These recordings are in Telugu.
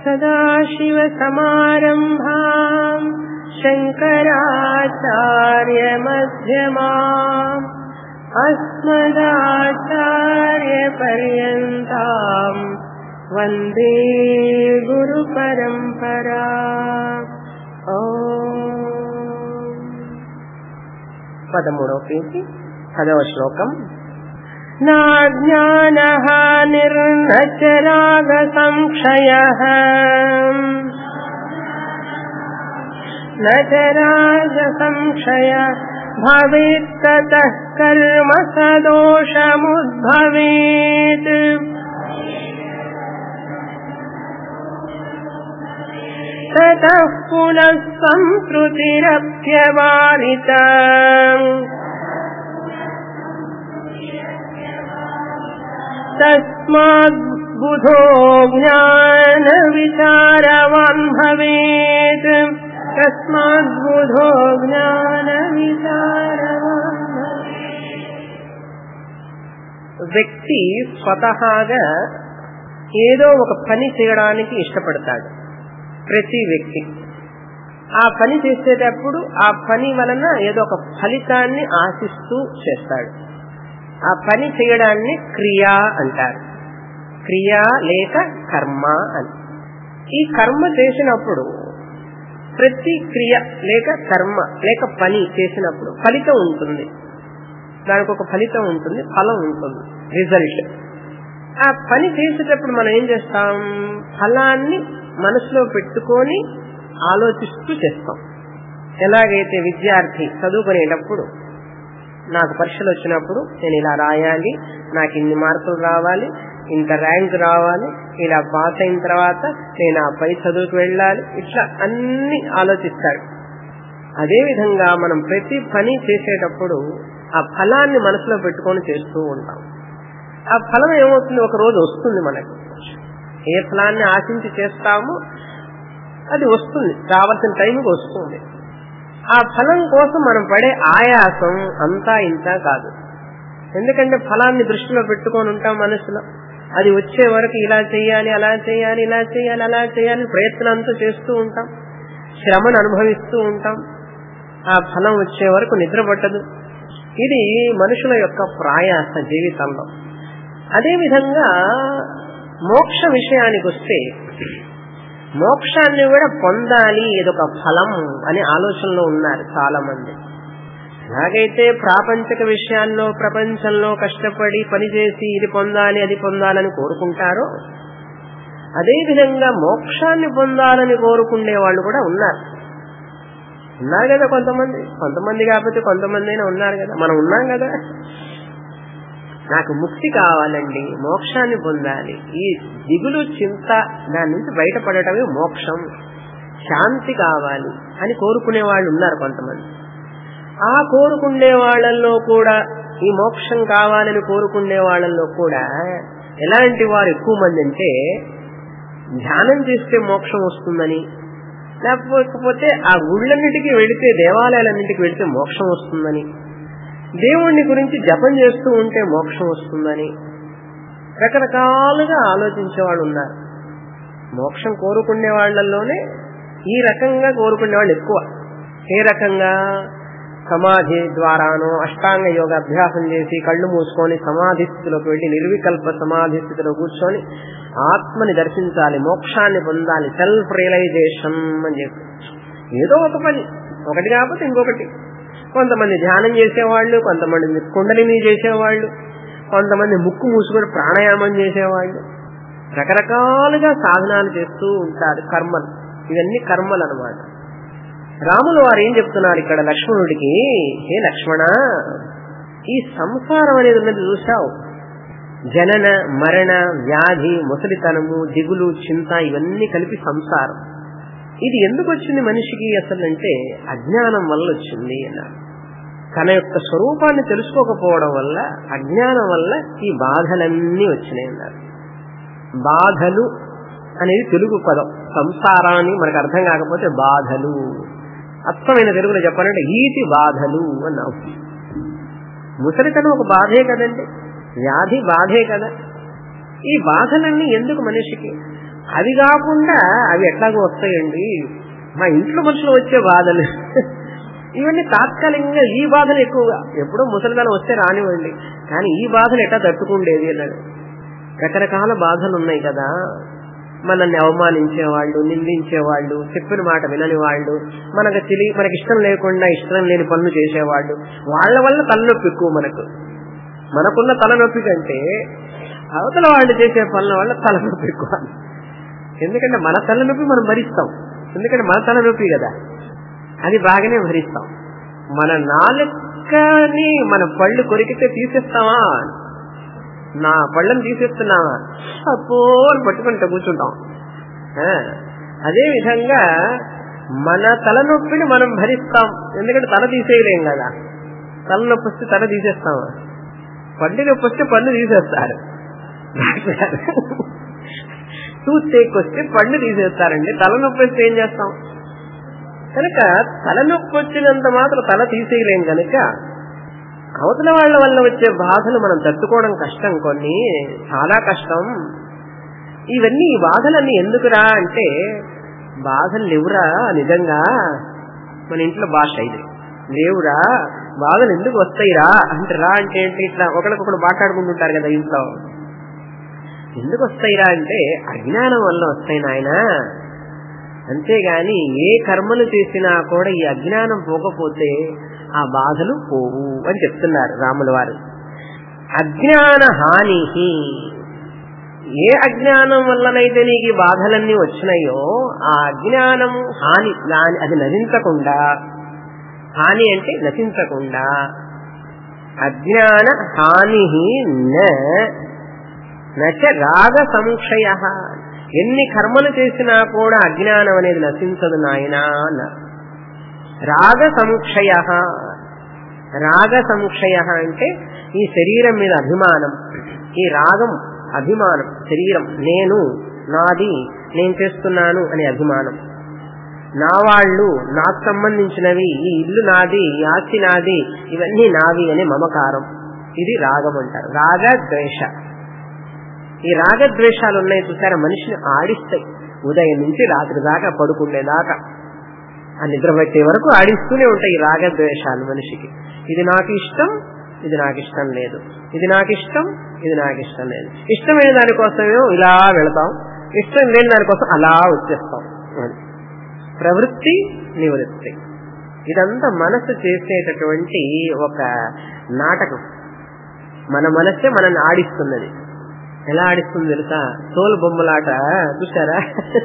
సదాశివసమారంభాం శంకరాచార్యమధ్యమాం అస్మదాచార్యపర్యంతాం వందే గురుపరంపరా. ఓం. 13వ పేజీ 10వ శ్లోకం. నా జ్ఞానః నిర్నచ రాగ సంక్షయః నచ రాగ సంక్షయ భవేత్ తతః కర్మ సదోషముద్భవేత్. తతః పునః సంస్కృతిరప్యవారితా తస్మాద్ బుధో జ్ఞాన విచారవాన్ భవేత్. తస్మాద్ బుధో జ్ఞాన విచారవాన్ భవేత్. వ్యక్తి స్వతహాగా ఏదో ఒక పని చేయడానికి ఇష్టపడతాడు. ప్రతి వ్యక్తి ఆ పని చేసేటప్పుడు ఆ పని వలన ఏదో ఒక ఫలితాన్ని ఆశిస్తూ చేస్తాడు. ఆ పని చేయడాన్ని క్రియ అంటారు. క్రియ లేక కర్మ అని. ఈ కర్మ చేసినప్పుడు ప్రతి క్రియ లేక కర్మ లేక పని చేసినప్పుడు ఫలితం ఉంటుంది. దానికి ఒక ఫలితం ఉంటుంది, ఫలం ఉంటుంది, రిజల్ట్. ఆ పని చేసేటప్పుడు మనం ఏం చేస్తాం? ఫలాన్ని మనసులో పెట్టుకొని ఆలోచిస్తూ చేస్తాం. ఎలాగైతే విద్యార్థి చదువుకునేటప్పుడు నాకు పరీక్షలు వచ్చినప్పుడు నేను ఇలా రాయాలి, నాకు ఇన్ని మార్కులు రావాలి, ఇంత ర్యాంక్ రావాలి, ఇలా పాస్ అయిన తర్వాత నేను ఆ పై చదువుకు వెళ్ళాలి, ఇట్లా అన్ని ఆలోచిస్తాడు. అదేవిధంగా మనం ప్రతి పని చేసేటప్పుడు ఆ ఫలాన్ని మనసులో పెట్టుకొని చేస్తూ ఉంటాం. ఆ ఫలం ఏమవుతుంది? ఒక రోజు వస్తుంది మనకు. ఏ ఫలాన్ని ఆశించి చేస్తామో అది వస్తుంది, రావాల్సిన టైంకి వస్తుంది. ఆ ఫలం కోసం మనం పడే ఆయాసం అంతా ఇంత కాదు. ఎందుకంటే ఫలాన్ని దృష్టిలో పెట్టుకొని ఉంటాం మనసులో. అది వచ్చే వరకు ఇలా చేయాలి, అలా చేయాలి, ఇలా చేయాలి, అలా చేయాలి ప్రయత్నంతో చేస్తూ ఉంటాం, శ్రమను అనుభవిస్తూ ఉంటాం. ఆ ఫలం వచ్చే వరకు నిద్ర పట్టదు. ఇది మనుషుల యొక్క ప్రయాస జీవితంలో. అదేవిధంగా మోక్ష విషయానికి వస్తే మోక్షాన్ని కూడా పొందాలి, ఇదొక ఫలం అనే ఆలోచనలో ఉన్నారు చాలా మంది. ఎలాగైతే ప్రాపంచిక విషయాల్లో ప్రపంచంలో కష్టపడి పనిచేసి ఇది పొందాలి అది పొందాలని కోరుకుంటారో అదేవిధంగా మోక్షాన్ని పొందాలని కోరుకునే వాళ్ళు కూడా ఉన్నారు కదా. కొంతమంది కాకపోతే కొంతమంది అయినా ఉన్నారు కదా. మనం ఉన్నాం కదా. నాకు ముక్తి కావాలండి, మోక్షాన్ని పొందాలి, ఈ దిగులు చింత దాని నుంచి బయటపడటమే మోక్షం, శాంతి కావాలి అని కోరుకునే వాళ్ళు ఉన్నారు కొంతమంది. ఆ కోరుకునే వాళ్ళల్లో కూడా, ఈ మోక్షం కావాలని కోరుకునే వాళ్ళల్లో కూడా ఎలాంటి వారు ఎక్కువ మంది అంటే, ధ్యానం చేస్తే మోక్షం వస్తుందని, లేకపోతే ఆ గుళ్ళన్నిటికీ వెళితే, దేవాలయాలన్నింటికి వెళితే మోక్షం వస్తుందని, దేవుణ్ణి గురించి జపం చేస్తూ ఉంటే మోక్షం వస్తుందని రకరకాలుగా ఆలోచించే వాళ్ళు ఉన్నారు. మోక్షం కోరుకునే వాళ్ళల్లోనే ఈ రకంగా కోరుకునే వాళ్ళు ఎక్కువ. ఏ రకంగా? సమాధి ద్వారానో అష్టాంగ యోగ అభ్యాసం చేసి కళ్ళు మూసుకొని సమాధి స్థితిలోకి వెళ్లి నిర్వికల్ప సమాధి స్థితిలో కూర్చొని ఆత్మని దర్శించాలి, మోక్షాన్ని పొందాలి, సెల్ఫ్ రియలైజేషన్ అని చెప్పి ఏదో ఒక పని, ఒకటి కాకపోతే ఇంకొకటి. కొంతమంది ధ్యానం చేసేవాళ్ళు, కొంతమంది కుండలిని చేసేవాళ్ళు, కొంతమంది ముక్కు మూసుకొని ప్రాణాయామం చేసేవాళ్ళు, రకరకాలుగా సాధనాలు చేస్తూ ఉంటారు. కర్మలు, ఇవన్నీ కర్మలు అన్నమాట. రాములు వారు ఏం చెప్తున్నారు ఇక్కడ లక్ష్మణుడికి? హే లక్ష్మణ, ఈ సంసారం అనేది ఉన్నది చూసావు, జనన మరణ వ్యాధి ముసలితనము దిగులు చింత ఇవన్నీ కలిపి సంసారం. ఇది ఎందుకు వచ్చింది మనిషికి అసలు అంటే అజ్ఞానం వల్ల వచ్చింది అన్నారు. తన యొక్క స్వరూపాన్ని తెలుసుకోకపోవడం వల్ల, అజ్ఞానం వల్ల ఈ బాధలన్నీ వచ్చినాయి అన్నారు. బాధలు అనేది తెలుగు పదం. సంసారాన్ని మనకు అర్థం కాకపోతే బాధలు, అర్థమైన తెలుగులో చెప్పాలంటే ఈతి బాధలు అన్నావు. ముసలితనం ఒక బాధే కదండి, వ్యాధి బాధే కదా. ఈ బాధలన్నీ ఎందుకు మనిషికి? అది కాకుండా అవి ఎట్లాగో వస్తాయండి, మా ఇంట్లో మనుషులు వచ్చే బాధలు ఇవన్నీ తాత్కాలికంగా, ఈ బాధలు ఎక్కువగా, ఎప్పుడో ముసలిదనం వస్తే రానివ్వండి, కానీ ఈ బాధలు ఎట్లా తట్టుకుండేది అన్నాడు. రకరకాల బాధలు ఉన్నాయి కదా, మనల్ని అవమానించేవాళ్ళు, నిందించేవాళ్ళు, చెప్పిన మాట వినని వాళ్ళు, మనకి ఇష్టం లేకుండా ఇష్టం లేని పనులు చేసేవాళ్ళు, వాళ్ళ వల్ల తలనొప్పి ఎక్కువ మనకు. మనకున్న తలనొప్పి కంటే అవతల వాళ్ళు చేసే పనుల వల్ల తలనొప్పి ఎక్కువ. ఎందుకంటే మన తలనొప్పి మనం భరిస్తాం, ఎందుకంటే మన తలనొప్పి కదా, అది బాగానే భరిస్తాం. మన నాలుకని మన పళ్ళు కొరికితే తీసేస్తావా, నా పళ్ళని తీసేస్తున్నావా, అప్పో అని పట్టుకుంటే కూర్చుంటాం. అదే విధంగా మన తలనొప్పిని మనం భరిస్తాం, ఎందుకంటే తల తీసేయలేం కదా. తలనొప్పి వస్తే తల తీసేస్తామా, పండు నొప్పి వస్తే పన్ను తీసేస్తారు, టూత్ వస్తే పన్ను తీసేస్తారండి. తలనొప్పి వస్తే ఏం చేస్తాం? కనుక తలనొప్పి వచ్చినంత మాత్రం తల తీసేయలేం కనుక అవతల వాళ్ళ వల్ల వచ్చే బాధలు మనం తట్టుకోవడం కష్టం, కొన్ని చాలా కష్టం. ఇవన్నీ ఈ బాధలన్నీ ఎందుకురా అంటే, బాధలు లేవురా నిజంగా, మన ఇంట్లో భాష ఇది, లేవురా బాధలు ఎందుకు వస్తాయిరా అంటే, రా అంటే ఏంటి, ఇట్లా ఒకరికొకరు మాట్లాడుకుంటుంటారు కదా ఇంట్లో, ఎందుకు వస్తాయిరా అంటే అజ్ఞానం వల్ల వస్తాయి నాయనా, అంతేగాని ఏ కర్మలు చేసినా కూడా ఈ అజ్ఞానం పోకపోతే ఆ బాధలు పోవు అని చెప్తున్నారు రాముల వారు. అజ్ఞాన హాని, ఏ అజ్ఞానం వల్లనైతే నీకు ఈ బాధలన్నీ వచ్చినాయో ఆ అజ్ఞానం హాని, అది నశించకుండా, హాని అంటే నశించకుండా, అజ్ఞాన హాని నచ రాగ సంక్షయ, ఎన్ని కర్మలు చేసినా కూడా అజ్ఞానం అనేది నశించదు నాయనా అన్నారు. రాగ సంక్షయ, రాగ సంక్షయ అంటే ఈ శరీరం మీద అభిమానం, ఈ రాగం అభిమానం, శరీరం నేను, నాది, నేను చేస్తున్నాను అనే అభిమానం, నా వాళ్ళు, నాకు సంబంధించినవి, ఈ ఇల్లు నాది, ఈ ఆస్తి నాది, ఇవన్నీ నావి అనే మమకారం, ఇది రాగం అంటారు. రాగ ద్వేష, ఈ రాగద్వేషాలు ఉన్నాయి చూసారా, మనిషిని ఆడిస్తాయి. ఉదయం నుంచి రాత్రి దాకా, పడుకునేదాకా, ఆ నిద్రపెట్టే వరకు ఆడిస్తూనే ఉంటాయి ఈ రాగద్వేషాలు మనిషికి. ఇది నాకు ఇష్టం, ఇది నాకు ఇష్టం లేదు, ఇది నాకు ఇష్టం, ఇది నాకు ఇష్టం లేదు. ఇష్టమైన దానికోసమేమో ఇలా వెళతాం, ఇష్టం లేని దానికోసం అలా వచ్చేస్తాం. ప్రవృత్తి నివృత్తి, ఇదంతా మనసు చేసేటటువంటి ఒక నాటకం. మన మనస్సే మనల్ని ఆడిస్తున్నది. ఎలా ఆడిస్తుంది తెలుసా? తోలు బొమ్మలాట చూసారా,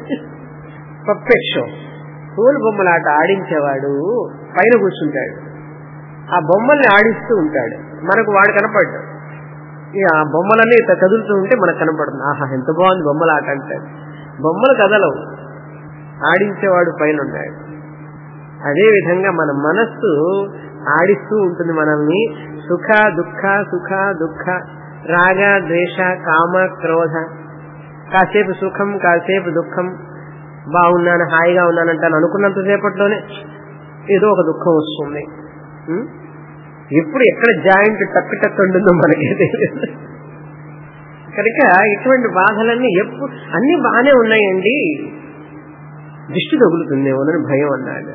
పప్పెట్ షో. తోలు బొమ్మలాట ఆడించేవాడు పైన కూర్చుంటాడు, ఆ బొమ్మల్ని ఆడిస్తూ ఉంటాడు, మనకు వాడు కనపడ్డాడు. ఆ బొమ్మలన్నీ కదులుతూ ఉంటే మనకు కనపడుతుంది, ఆహా ఎంత బాగుంది బొమ్మలాట అంటాడు. బొమ్మలు కదలవు, ఆడించేవాడు పైన ఉన్నాడు. అదే విధంగా మన మనస్సు ఆడిస్తూ ఉంటుంది మనల్ని. సుఖ దుఃఖ, సుఖ దుఃఖ, రాగ ద్వేష, కామ క్రోధ, కాసేపు సుఖం కాసేపు దుఃఖం, బాగున్నాను హాయిగా ఉన్నానంటాను అనుకున్నంతసేపట్లోనే ఏదో ఒక దుఃఖం వస్తుంది. ఎప్పుడు ఎక్కడ జాయింట్ టక్కు టక్కు ఉంటుందో మనకే తెలియదు. కనుక ఇటువంటి బాధలన్నీ ఎప్పుడు అన్ని బాగానే ఉన్నాయండి, దిష్టి తగులుతుందేమోనని భయం అన్నాడు.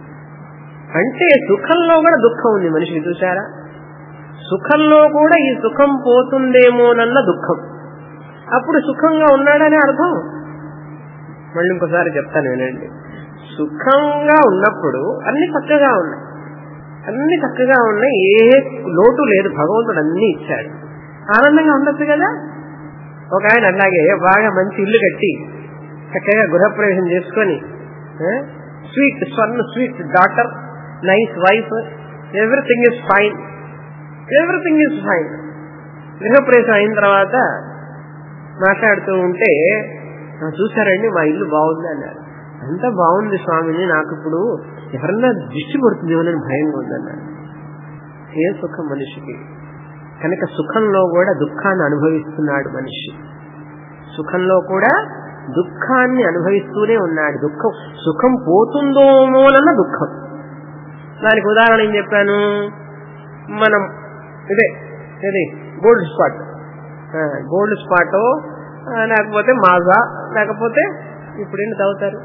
అంటే సుఖంలో కూడా దుఃఖం ఉంది మనిషికి, చూసారా? సుఖంలో కూడా ఈ సుఖం పోతుందేమోనన్న దుఃఖం. అప్పుడు సుఖంగా ఉన్నాడని అర్థం. మళ్ళీ ఇంకోసారి చెప్తాను వినండి. సుఖంగా ఉన్నప్పుడు అన్ని చక్కగా ఉన్నాయి, అన్ని చక్కగా ఉన్నాయి, ఏ లోటు లేదు, భగవంతుడు అన్ని ఇచ్చాడు, ఆనందంగా ఉండొచ్చు కదా. ఒక ఆయన అలాగే బాగా మంచి ఇల్లు కట్టి చక్కగా గృహప్రవేశం చేసుకొని, sweet son, sweet daughter, nice wife, everything is fine, everything is fine. గృహప్రవేశం అయిన తర్వాత మాట్లాడుతూ ఉంటే, చూసారండి మా ఇల్లు బాగుంది అన్నారు. అంతా బాగుంది స్వామిని, నాకు ఇప్పుడు ఎవరన్నా దిష్టి పడుతుందేమోనని భయంగా ఉందన్నారు. ఏ సుఖం మనిషికి. కనుక సుఖంలో కూడా దుఃఖాన్ని అనుభవిస్తున్నాడు మనిషి, సుఖంలో కూడా దుఃఖాన్ని అనుభవిస్తూనే ఉన్నాడు. దుఃఖం, సుఖం పోతుందోమోనన్న దుఃఖం. దానికి ఉదాహరణ ఏం చెప్పాను, మనం ఇదే గోల్డ్ స్పాట్ లేకపోతే మాజా, లేకపోతే ఇప్పుడు ఎన్ని తాగుతారు,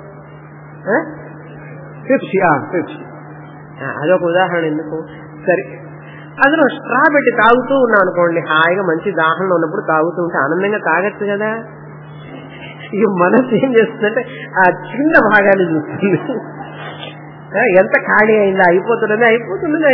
పెప్సీ. అదొక ఉదాహరణ. ఎందుకు సరే, అందులో స్ట్రా పెట్టి తాగుతూ ఉన్నాం అనుకోండి, హాయిగా మంచి దాహంలో ఉన్నప్పుడు తాగుతూ ఉంటే ఆనందంగా తాగొచ్చు కదా. ఇక మనసు ఏం చేస్తుందంటే ఆ చిన్న భాగాన్ని చూస్తుంది, ఎంత ఖాళీ అయిందా, అయిపోతున్నది.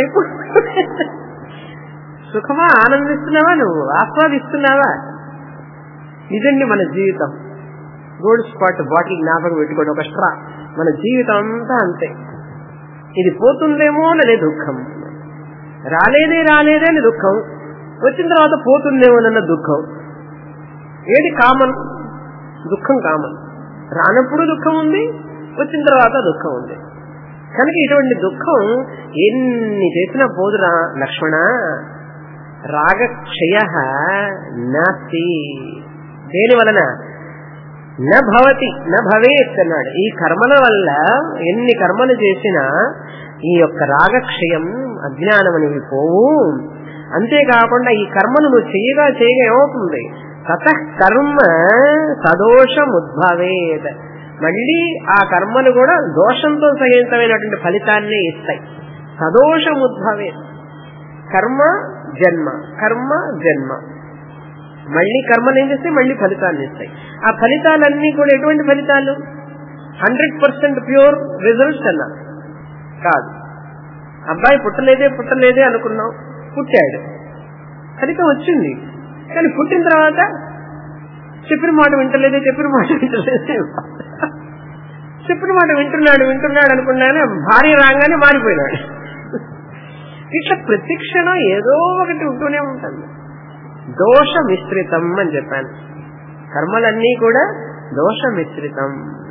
సుఖమా, ఆనందిస్తున్నావా, నువ్వు ఆస్వాదిస్తున్నావా? ఇదండి మన జీవితం. గోల్డ్ స్పాట్ బాటిల్ జ్ఞాపకం పెట్టుకోండి, ఒక స్ట్రా. మన జీవితం అంతా అంతే. ఇది పోతుందేమో అనే దుఃఖం, రాలేదే అని దుఃఖం, వచ్చిన తర్వాత పోతుందేమోనన్న దుఃఖం. ఏది కామన్? దుఃఖం కామన్. రానప్పుడు దుఃఖం ఉంది, వచ్చిన తర్వాత దుఃఖం ఉంది. కనుక ఇటువంటి దుఃఖం ఎన్ని చేసినా పోదురా లక్ష్మణ. రాగక్షయ నాస్తి. దేని వలన? నభవతి నభవేత్ అన్నాడు. ఈ కర్మల వల్ల ఎన్ని కర్మలు చేసినా ఈ యొక్క రాగక్షయం, అజ్ఞానం అనేవి పోవు. అంతేకాకుండా ఈ కర్మను నువ్వు చేయగా ఏమవుతుంది? తతః కర్మ సదోషముద్భవేత్. మళ్ళీ ఆ కర్మలు కూడా దోషంతో సహితమైనటువంటి ఫలితాన్ని ఇస్తాయి. సదోషముద్భవేత్. కర్మ జన్మ మళ్ళీ కర్మలు ఏం చేస్తాయి? మళ్ళీ ఫలితాన్ని ఇస్తాయి. ఆ ఫలితాలన్నీ కూడా ఎటువంటి ఫలితాలు? 100% ప్యూర్ రిజల్ట్స్ అన్నా కాదు. అబ్బాయి పుట్టలేదే అనుకున్నాం, పుట్టాడు, ఫలితం వచ్చింది. కానీ పుట్టిన తర్వాత చెప్పిన మాట వింటలేదే చెప్పిన మాట వింటున్నాడు అనుకున్నానే భార్య రాగానే మారిపోయినాడు. ఇట్లా ప్రతి క్షణం ఏదో ఒకటి ఉంటూనే ఉంటుంది. దోష మిశ్రితం అని చెప్పాను. కర్మలన్నీ కూడా దోష మిశ్రితం.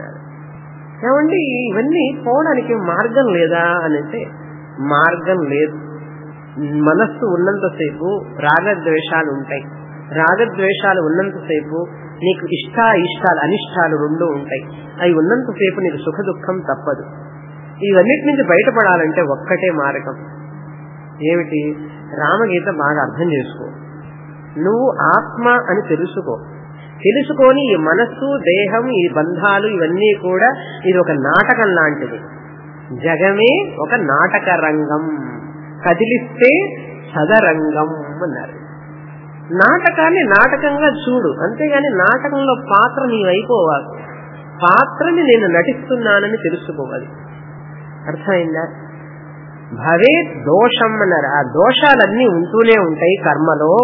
ఏమండి ఇవన్నీ పోవడానికి మార్గం లేదా అంటే మార్గం లేదు. మనస్సు ఉన్నంతసేపు రాగద్వేషాలు ఉంటాయి. రాగద్వేషాలు ఉన్నంతసేపు నీకు ఇష్టాలు అనిష్టాలు రెండూ ఉంటాయి. అవి ఉన్నంతసేపు నీకు సుఖ దుఃఖం తప్పదు. ఇవన్నిటి నుంచి బయటపడాలంటే ఒక్కటే మార్గం. ఏమిటి? రామగీత బాగా అర్థం చేసుకో. నువ్వు ఆత్మ అని తెలుసుకొని ఈ మనస్సు, దేహం, ఈ బంధాలు ఇవన్నీ కూడా ఇది ఒక నాటకం లాంటిది. జగమే ఒక నాటక రంగం, కదిలిస్తే సదరంగం అన్నారు. నాటకాన్ని నాటకంగా చూడు, అంతేగాని నాటకంలో పాత్ర నీవైపోవాలి. పాత్రని నేను నటిస్తున్నానని తెలుసుకోవాలి. అర్థమైందా? భవే దోషం అన్నారు. ఆ దోషాలన్నీ ఉంటూనే ఉంటాయి కర్మలో.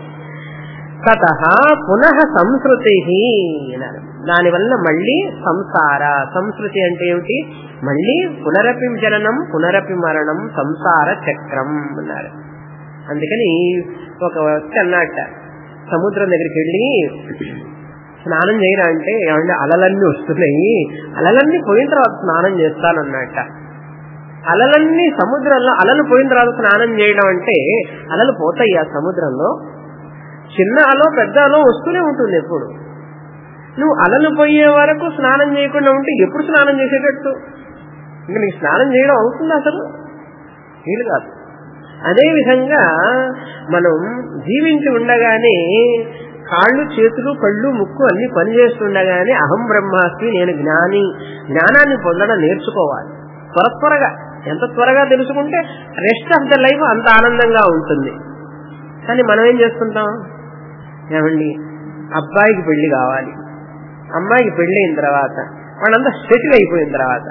తతః పునః సంస్కృతి అన్నారు. దానివల్ల మళ్ళీ సంస్కృతి అంటే ఏమిటి? మళ్ళీ పునరపి జననం పునరపి మరణం సంసార చక్రం అన్నారు. అందుకని ఒక వ్యక్తి అన్నట్ట, సముద్రం దగ్గరికి వెళ్ళి స్నానం చేయరా అంటే, ఏమంటే అలలన్నీ వస్తున్నాయి, అలలన్నీ పోయిన తర్వాత స్నానం చేస్తానన్నట్ట. అలలన్నీ సముద్రంలో, అలలు పోయిన తర్వాత స్నానం చేయడం అంటే అలలు పోతాయి ఆ సముద్రంలో. చిన్న అలో పెద్ద అలో వస్తూనే ఉంటుంది ఎప్పుడు. నువ్వు అలలు పోయే వరకు స్నానం చేయకుండా ఉంటే ఎప్పుడు స్నానం చేసేటట్టు? ఇంకా నీకు స్నానం చేయడం అవుతుంది అసలు? వీలు కాదు. అదేవిధంగా మనం జీవించి ఉండగానే కాళ్ళు, చేతులు, కళ్ళు, ముక్కు అన్ని పనిచేస్తుండగానే అహం బ్రహ్మాస్మి, నేను జ్ఞానాన్ని పొందడం నేర్చుకోవాలి. త్వరగా, ఎంత త్వరగా తెలుసుకుంటే రెస్ట్ ఆఫ్ ద లైఫ్ అంత ఆనందంగా ఉంటుంది. కానీ మనం ఏం చేస్తుంటాం? ఏమండి, అబ్బాయికి పెళ్లి కావాలి, అమ్మాయికి పెళ్లి అయిన తర్వాత వాళ్ళంతా సెటిల్ అయిపోయిన తర్వాత,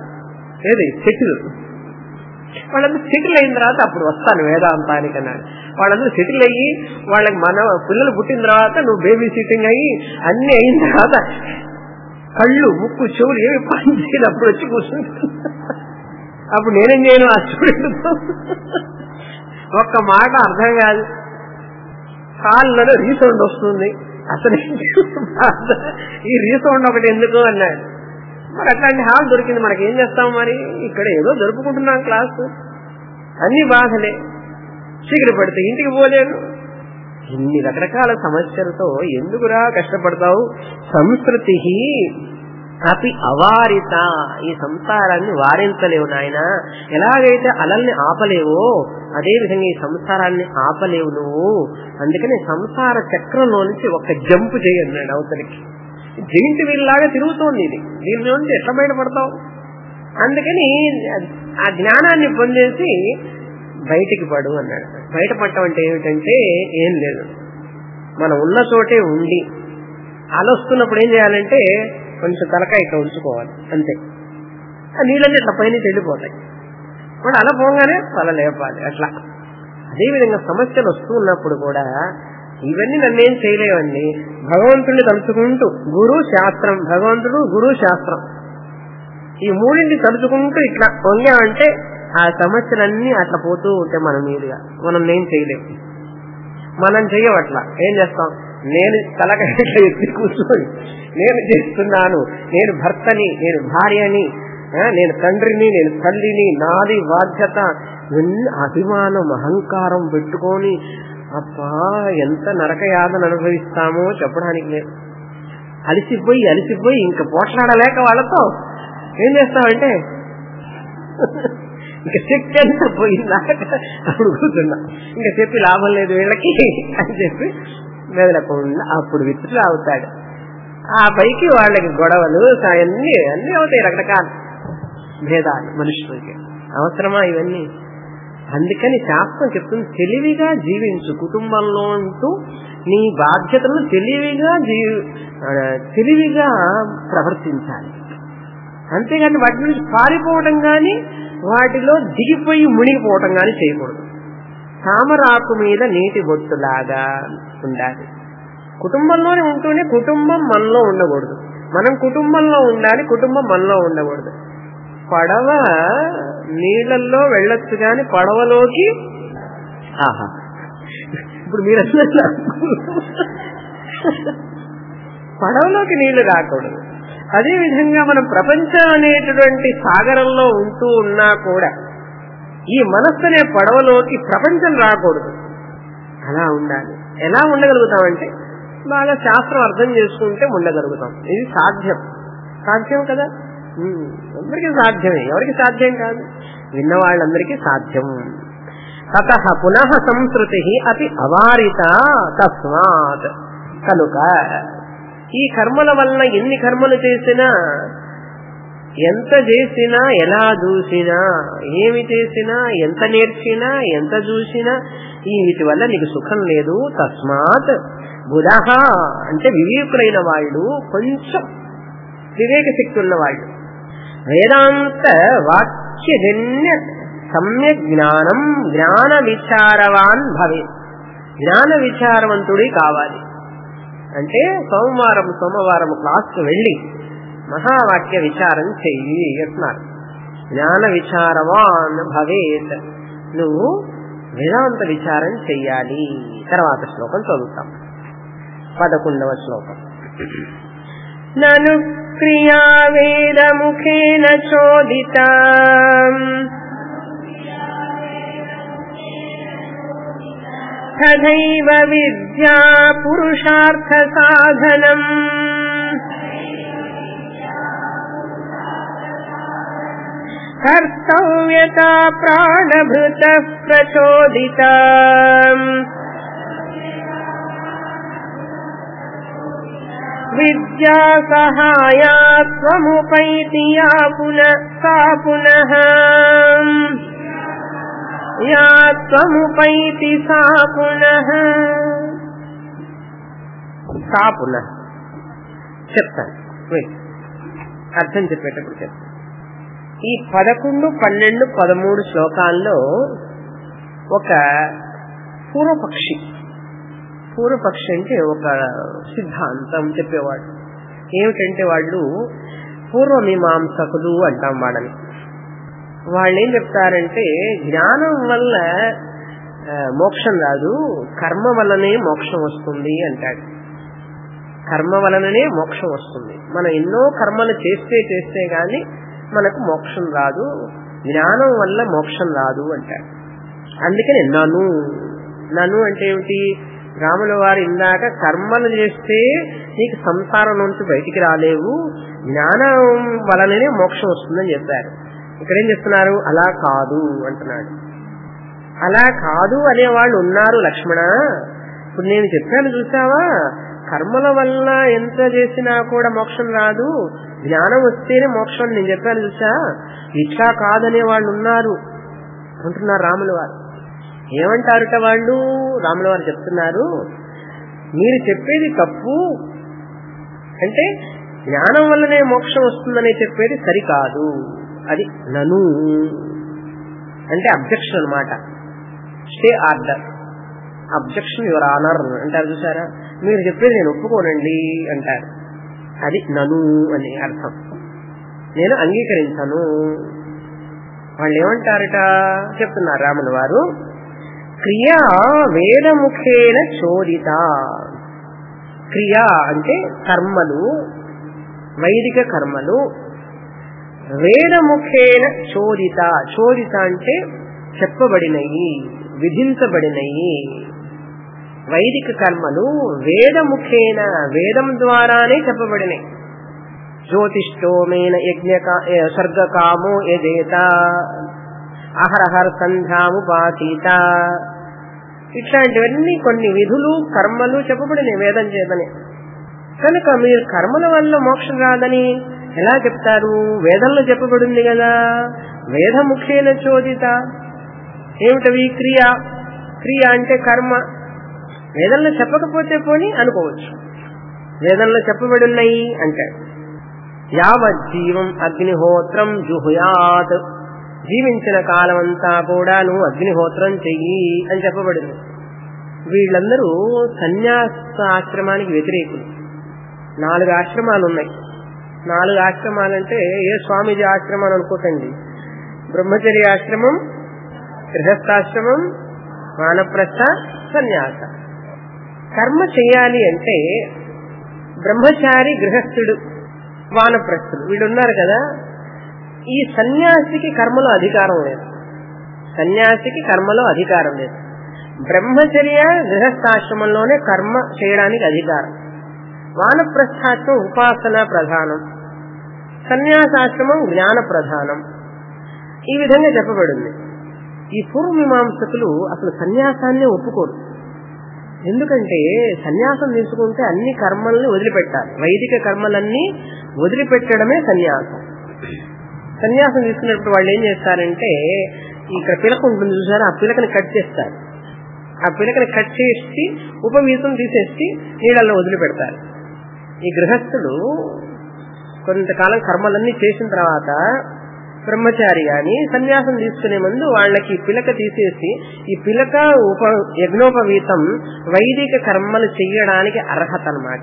వాళ్ళంతా సెటిల్ అయిన తర్వాత అప్పుడు వస్తాను వేదాంతానికి అన్నాడు. వాళ్ళందరూ సెటిల్ అయ్యి వాళ్ళకి మన పిల్లలు పుట్టిన తర్వాత నువ్వు బేబీ సిట్టింగ్ అయ్యి అన్ని అయిన తర్వాత కళ్ళు, ముక్కు, చెవులు ఏమి పని చేయదు, అప్పుడు వచ్చి కూర్చుంటుంది. అప్పుడు నేనేం చేయను? ఆ చూడదు, ఒక్క మాట అర్థం కాదు, కాళ్ళలో రీసౌండ్ వస్తుంది. అసలు ఈ రీసౌండ్ ఒకటి ఎందుకు అన్నాడు. మరి అట్లాంటి హాల్ దొరికింది, మనకేం చేస్తాం? మరి ఇక్కడ ఏదో జరుపుకుంటున్నాం క్లాసు, అన్ని బాధలే, చీకటి పడితే ఇంటికి పోలేను, ఇన్ని రకరకాల సమస్యలతో ఎందుకురా కష్టపడతావు? సంస్కృతి అపి అవారిత, ఈ సంసారాన్ని వారించలేవు నాయన. ఎలాగైతే అలల్ని ఆపలేవో అదేవిధంగా ఈ సంసారాన్ని ఆపలేవు నువ్వు. అందుకని సంసార చక్రంలో నుంచి ఒక జంపు చేయన్నాడు అవతలికి. జైంట్ వీళ్ళలాగా తిరుగుతోంది ఇది, దీని నుంచి ఎట్లా బయటపడతావు? అందుకని ఆ జ్ఞానాన్ని పొందేసి బయటికి పడు అన్నాడు. బయటపడటం అంటే ఏమిటంటే ఏం లేదు, మనం ఉన్న చోటే ఉండి అలొస్తున్నప్పుడు ఏం చేయాలంటే కొంచెం తలకాయ ఇక్కడ ఉంచుకోవాలి అంతే. ఆ నీళ్ళన్నీ ఇట్లా పైన వెళ్ళిపోతాయి, వాడు అలా పోగానే తల లేపాలి అట్లా. అదేవిధంగా సమస్యలు వస్తూ ఉన్నప్పుడు కూడా ఇవన్నీ నన్నేం చేయలేవండి, భగవంతుడిని తలుచుకుంటూ గురు శాస్త్రం, భగవంతుడు గురు శాస్త్రం ఈ మూడింటి తలుచుకుంటూ ఇట్లా పొంగామంటే ఆ సమస్యలన్నీ అట్లా పోతూ ఉంటే మన మీదుగా మనం ఏం చేయలేము. మనం చెయ్యవట్లా ఏం చేస్తాం, నేను తలకాయ ఎత్తి కూర్చొని నేను చేస్తున్నాను, నేను భర్తని, నేను భార్యని, నేను తండ్రిని, నేను తల్లిని, నాది బాధ్యత, అభిమానం అహంకారం పెట్టుకొని అబ్బా ఎంత నరకయాతన అనుభవిస్తామో చెప్పడానికి లేదు. అలిసిపోయి ఇంకా పోట్లాడలేక వాళ్ళతో ఏం చేస్తామంటే ఇంకా శక్తి అంతా పోయిందా అప్పుడు కూర్చున్నా, ఇంకా చెప్పి లాభం లేదు వీళ్ళకి అని చెప్పి మెదలకుండా అప్పుడు విత్తులు అవుతాడు. ఆ పైకి వాళ్ళకి గొడవలు అన్నీ అవుతాయి, రకరకాల భేదాలు మనుషులకి. అవసరమా ఇవన్నీ? అందుకని శాస్త్రం చెప్తుంది తెలివిగా జీవించు, కుటుంబంలో ఉంటూ నీ బాధ్యతలను తెలివిగా ప్రవర్తించాలి. అంతేగాని వాటి నుంచి పారిపోవడం కానీ వాటిలో దిగిపోయి మునిగిపోవటం కానీ చేయకూడదు. తామరాకు మీద నీటి బొట్టులాగా ఉండాలి. కుటుంబంలోనే ఉంటూనే కుటుంబం మనలో ఉండకూడదు, మనం కుటుంబంలో ఉండాలి, కుటుంబం మనలో ఉండకూడదు. పడవ నీళ్ళల్లో వెళ్ళొచ్చు కానీ పడవలోకి ఇప్పుడు మీరు పడవలోకి నీళ్లు రాకూడదు. అదేవిధంగా మనం ప్రపంచం అనేటువంటి సాగరంలో ఉంటూ ఉన్నా కూడా ఈ మనస్సు అనే పడవలోకి ప్రపంచం రాకూడదు, అలా ఉండాలి. ఎలా ఉండగలుగుతామంటే బాగా శాస్త్రం అర్థం చేసుకుంటే ఉండగలుగుతాం. ఇది సాధ్యం కదా, అందరికీ సాధ్యమే, ఎవరికి సాధ్యం కాదు, విన్నవాళ్ళందరికీ సాధ్యం. తతః పునః సంస్కృతి అతి అవారిత తస్మాత్, కనుక ఈ కర్మల వలన ఎన్ని కర్మలు చేసినా, ఎంత చేసినా, ఎలా చూసినా, ఏమి చేసినా, ఎంత నేర్చినా, ఎంత చూసినా వీటి వల్ల నీకు సుఖం లేదు. తస్మాత్ బుధః అంటే వివేకులైన వాళ్ళు, కొంచెం వివేక శక్తి ఉన్నవాళ్ళు, వేదాంత వాక్యజన్య సమ్యక్ జ్ఞానం జ్ఞాన విచారవాన్ భవే, జ్ఞాన విచారవంతుడి కావాలి. అంటే సోమవారం క్లాస్కు వెళ్ళి మహావాక్య విచారం చెయ్యి అంటున్నారు. జ్ఞాన విచారవాన్ భవేత్, నువ్వు వేదాంత విచారం చెయ్యాలి. తర్వాత శ్లోకం చదువుతాం, 11వ శ్లోకం. నను క్రియా వేద ముఖేన చోదితా తథైవ విద్యా పురుషార్థ సాధనం. కర్తవ్యతా ప్రాణభృతః ప్రచోదితా విద్యా సహాయాత్వముపైతి సా పునః యాత్వముపైతి సా పునః. చెప్తాను, అర్థం చెప్పేటప్పుడు చెప్తాను. ఈ 11, 12, 13 శ్లోకాల్లో ఒక పూర్వపక్షి అంటే ఒక సిద్ధాంతం చెప్పేవాడు. ఏమిటంటే వాళ్ళు పూర్వమీమాంసకులు అంటాం వాళ్ళని. వాళ్ళు ఏం చెప్తారంటే జ్ఞానం వల్ల మోక్షం రాదు, కర్మ వల్లనే మోక్షం వస్తుంది అంటాడు. కర్మ వలననే మోక్షం వస్తుంది. మనం ఎన్నో కర్మలు చేస్తే గాని మనకు మోక్షం రాదు, జ్ఞానం వల్ల మోక్షం రాదు అంటాడు. అందుకని నను అంటే ఏమిటి, రాముల వారు ఇందాక కర్మలు చేస్తే నీకు సంసారం నుంచి బయటికి రాలేవు, జ్ఞానం వలననే మోక్షం వస్తుందని చెప్పారు. ఇక్కడేం చెప్తున్నారు? అలా కాదు అంటున్నాడు. అలా కాదు అనేవాళ్ళు ఉన్నారు లక్ష్మణ. ఇప్పుడు నేను చెప్పాను చూసావా, కర్మల వల్ల ఎంత చేసినా కూడా మోక్షం రాదు, జ్ఞానం వస్తేనే మోక్షం నేను చెప్పాను చూసా, ఇట్లా కాదనే వాళ్ళు ఉన్నారు అంటున్నారు రాముల వారు. ఏమంటారుట వాళ్ళు? రాముల వారు చెప్తున్నారు, మీరు చెప్పేది తప్పు, అంటే జ్ఞానం వల్లనే మోక్షం వస్తుందనే చెప్పేది సరికాదు. అది నను అంటే అబ్జెక్షన్ అన్నమాట. Stay order, objection your honour అంటారు చూసారా, మీరు చెప్పేది నేను ఒప్పుకోనండి అంటారు. అది నను అని అర్థం, నేను అంగీకరించను. వాళ్ళు ఏమంటారట చెప్తున్నారు రాముల వారు, క్రియా వేదముఖేన చోదిత. క్రియ అంటే కర్మలు, వైదిక కర్మలు, వేదముఖేన చోదిత. చోదిత అంటే చెప్పబడినయి, విధించబడినయి. వైదిక కర్మలు వేదముఖేన, వేదం ద్వారానే చెప్పబడినాయి. జ్యోతిష్టోమేన యజ్ఞ స్వర్గకామో యజేత, అహరహర సంధ్యాముపాసీత, ఇట్లాంటివన్నీ కొన్ని విధులు కర్మలు చెప్పబడినాయి వేదం చేతనే. కనుక మీరు కర్మల వల్ల మోక్షం రాదని ఎలా చెప్తారు? వేదంలో చెప్పబడింది కదా, వేదముఖేన చోదిత. ఏమిటవి? క్రియ. క్రియ అంటే కర్మ. వేదంలో చెప్పకపోతే పోని అనుకోవచ్చు, వేదంలో చెప్పబడి ఉన్నాయి అంటే. యావజ్జీవం అగ్నిహోత్రం జుహుయాత్, జీవించిన కాలం అంతా కూడా నువ్వు అగ్నిహోత్రం చెయ్యి అని చెప్పబడింది. వీళ్ళందరూ సన్యాసాశ్రమానికి వ్యతిరేకులు. 4 ఆశ్రమాలు ఉన్నాయి. 4 ఆశ్రమాలంటే ఏ స్వామీజీ ఆశ్రమం అనుకోకండి. బ్రహ్మచర్య ఆశ్రమం, గృహస్థాశ్రమం, వానప్రస్థ, సన్యాస. కర్మ చేయాలి అంటే బ్రహ్మచారి, గృహస్థుడు, వానప్రస్థుడు వీళ్ళు ఉన్నారు కదా. ఈ సన్యాసికి కర్మలో అధికారం లేదు. సన్యాసికి కర్మలో అధికారం లేదు. బ్రహ్మచర్య గృహస్థాశ్రమంలోనే కర్మ చేయడానికి అధికారం. వానప్రస్థాశ్రమం ఉపాసన ప్రధానం, సన్యాసాశ్రమం జ్ఞాన ప్రధానం. ఈ విధంగా చెప్పబడింది. ఈ పూర్వమీమాంసకులు అసలు సన్యాసాన్ని ఒప్పుకోరు. ఎందుకంటే సన్యాసం తీసుకుంటే అన్ని కర్మల్ని వదిలిపెట్టాలి. వైదిక కర్మలన్నీ వదిలిపెట్టడమే సన్యాసం. సన్యాసం తీసుకున్నప్పుడు వాళ్ళు ఏం చేస్తారంటే, ఇక్కడ పిలక ఉంటుంది చూసారా, ఆ పిలకని కట్ చేస్తారు. ఆ పిలకని కట్ చేసి ఉపవీతం తీసేసి నీళ్ళల్లో వదిలిపెడతారు. ఈ గృహస్థుడు కొంతకాలం కర్మలన్నీ చేసిన తర్వాత బ్రహ్మచారి గాని సన్యాసం తీసుకునే ముందు వాళ్ళకి పిలక తీసేసి, ఈ పిలక యజ్ఞోపవీతం వైదిక కర్మలు చెయ్యడానికి అర్హత అన్నమాట.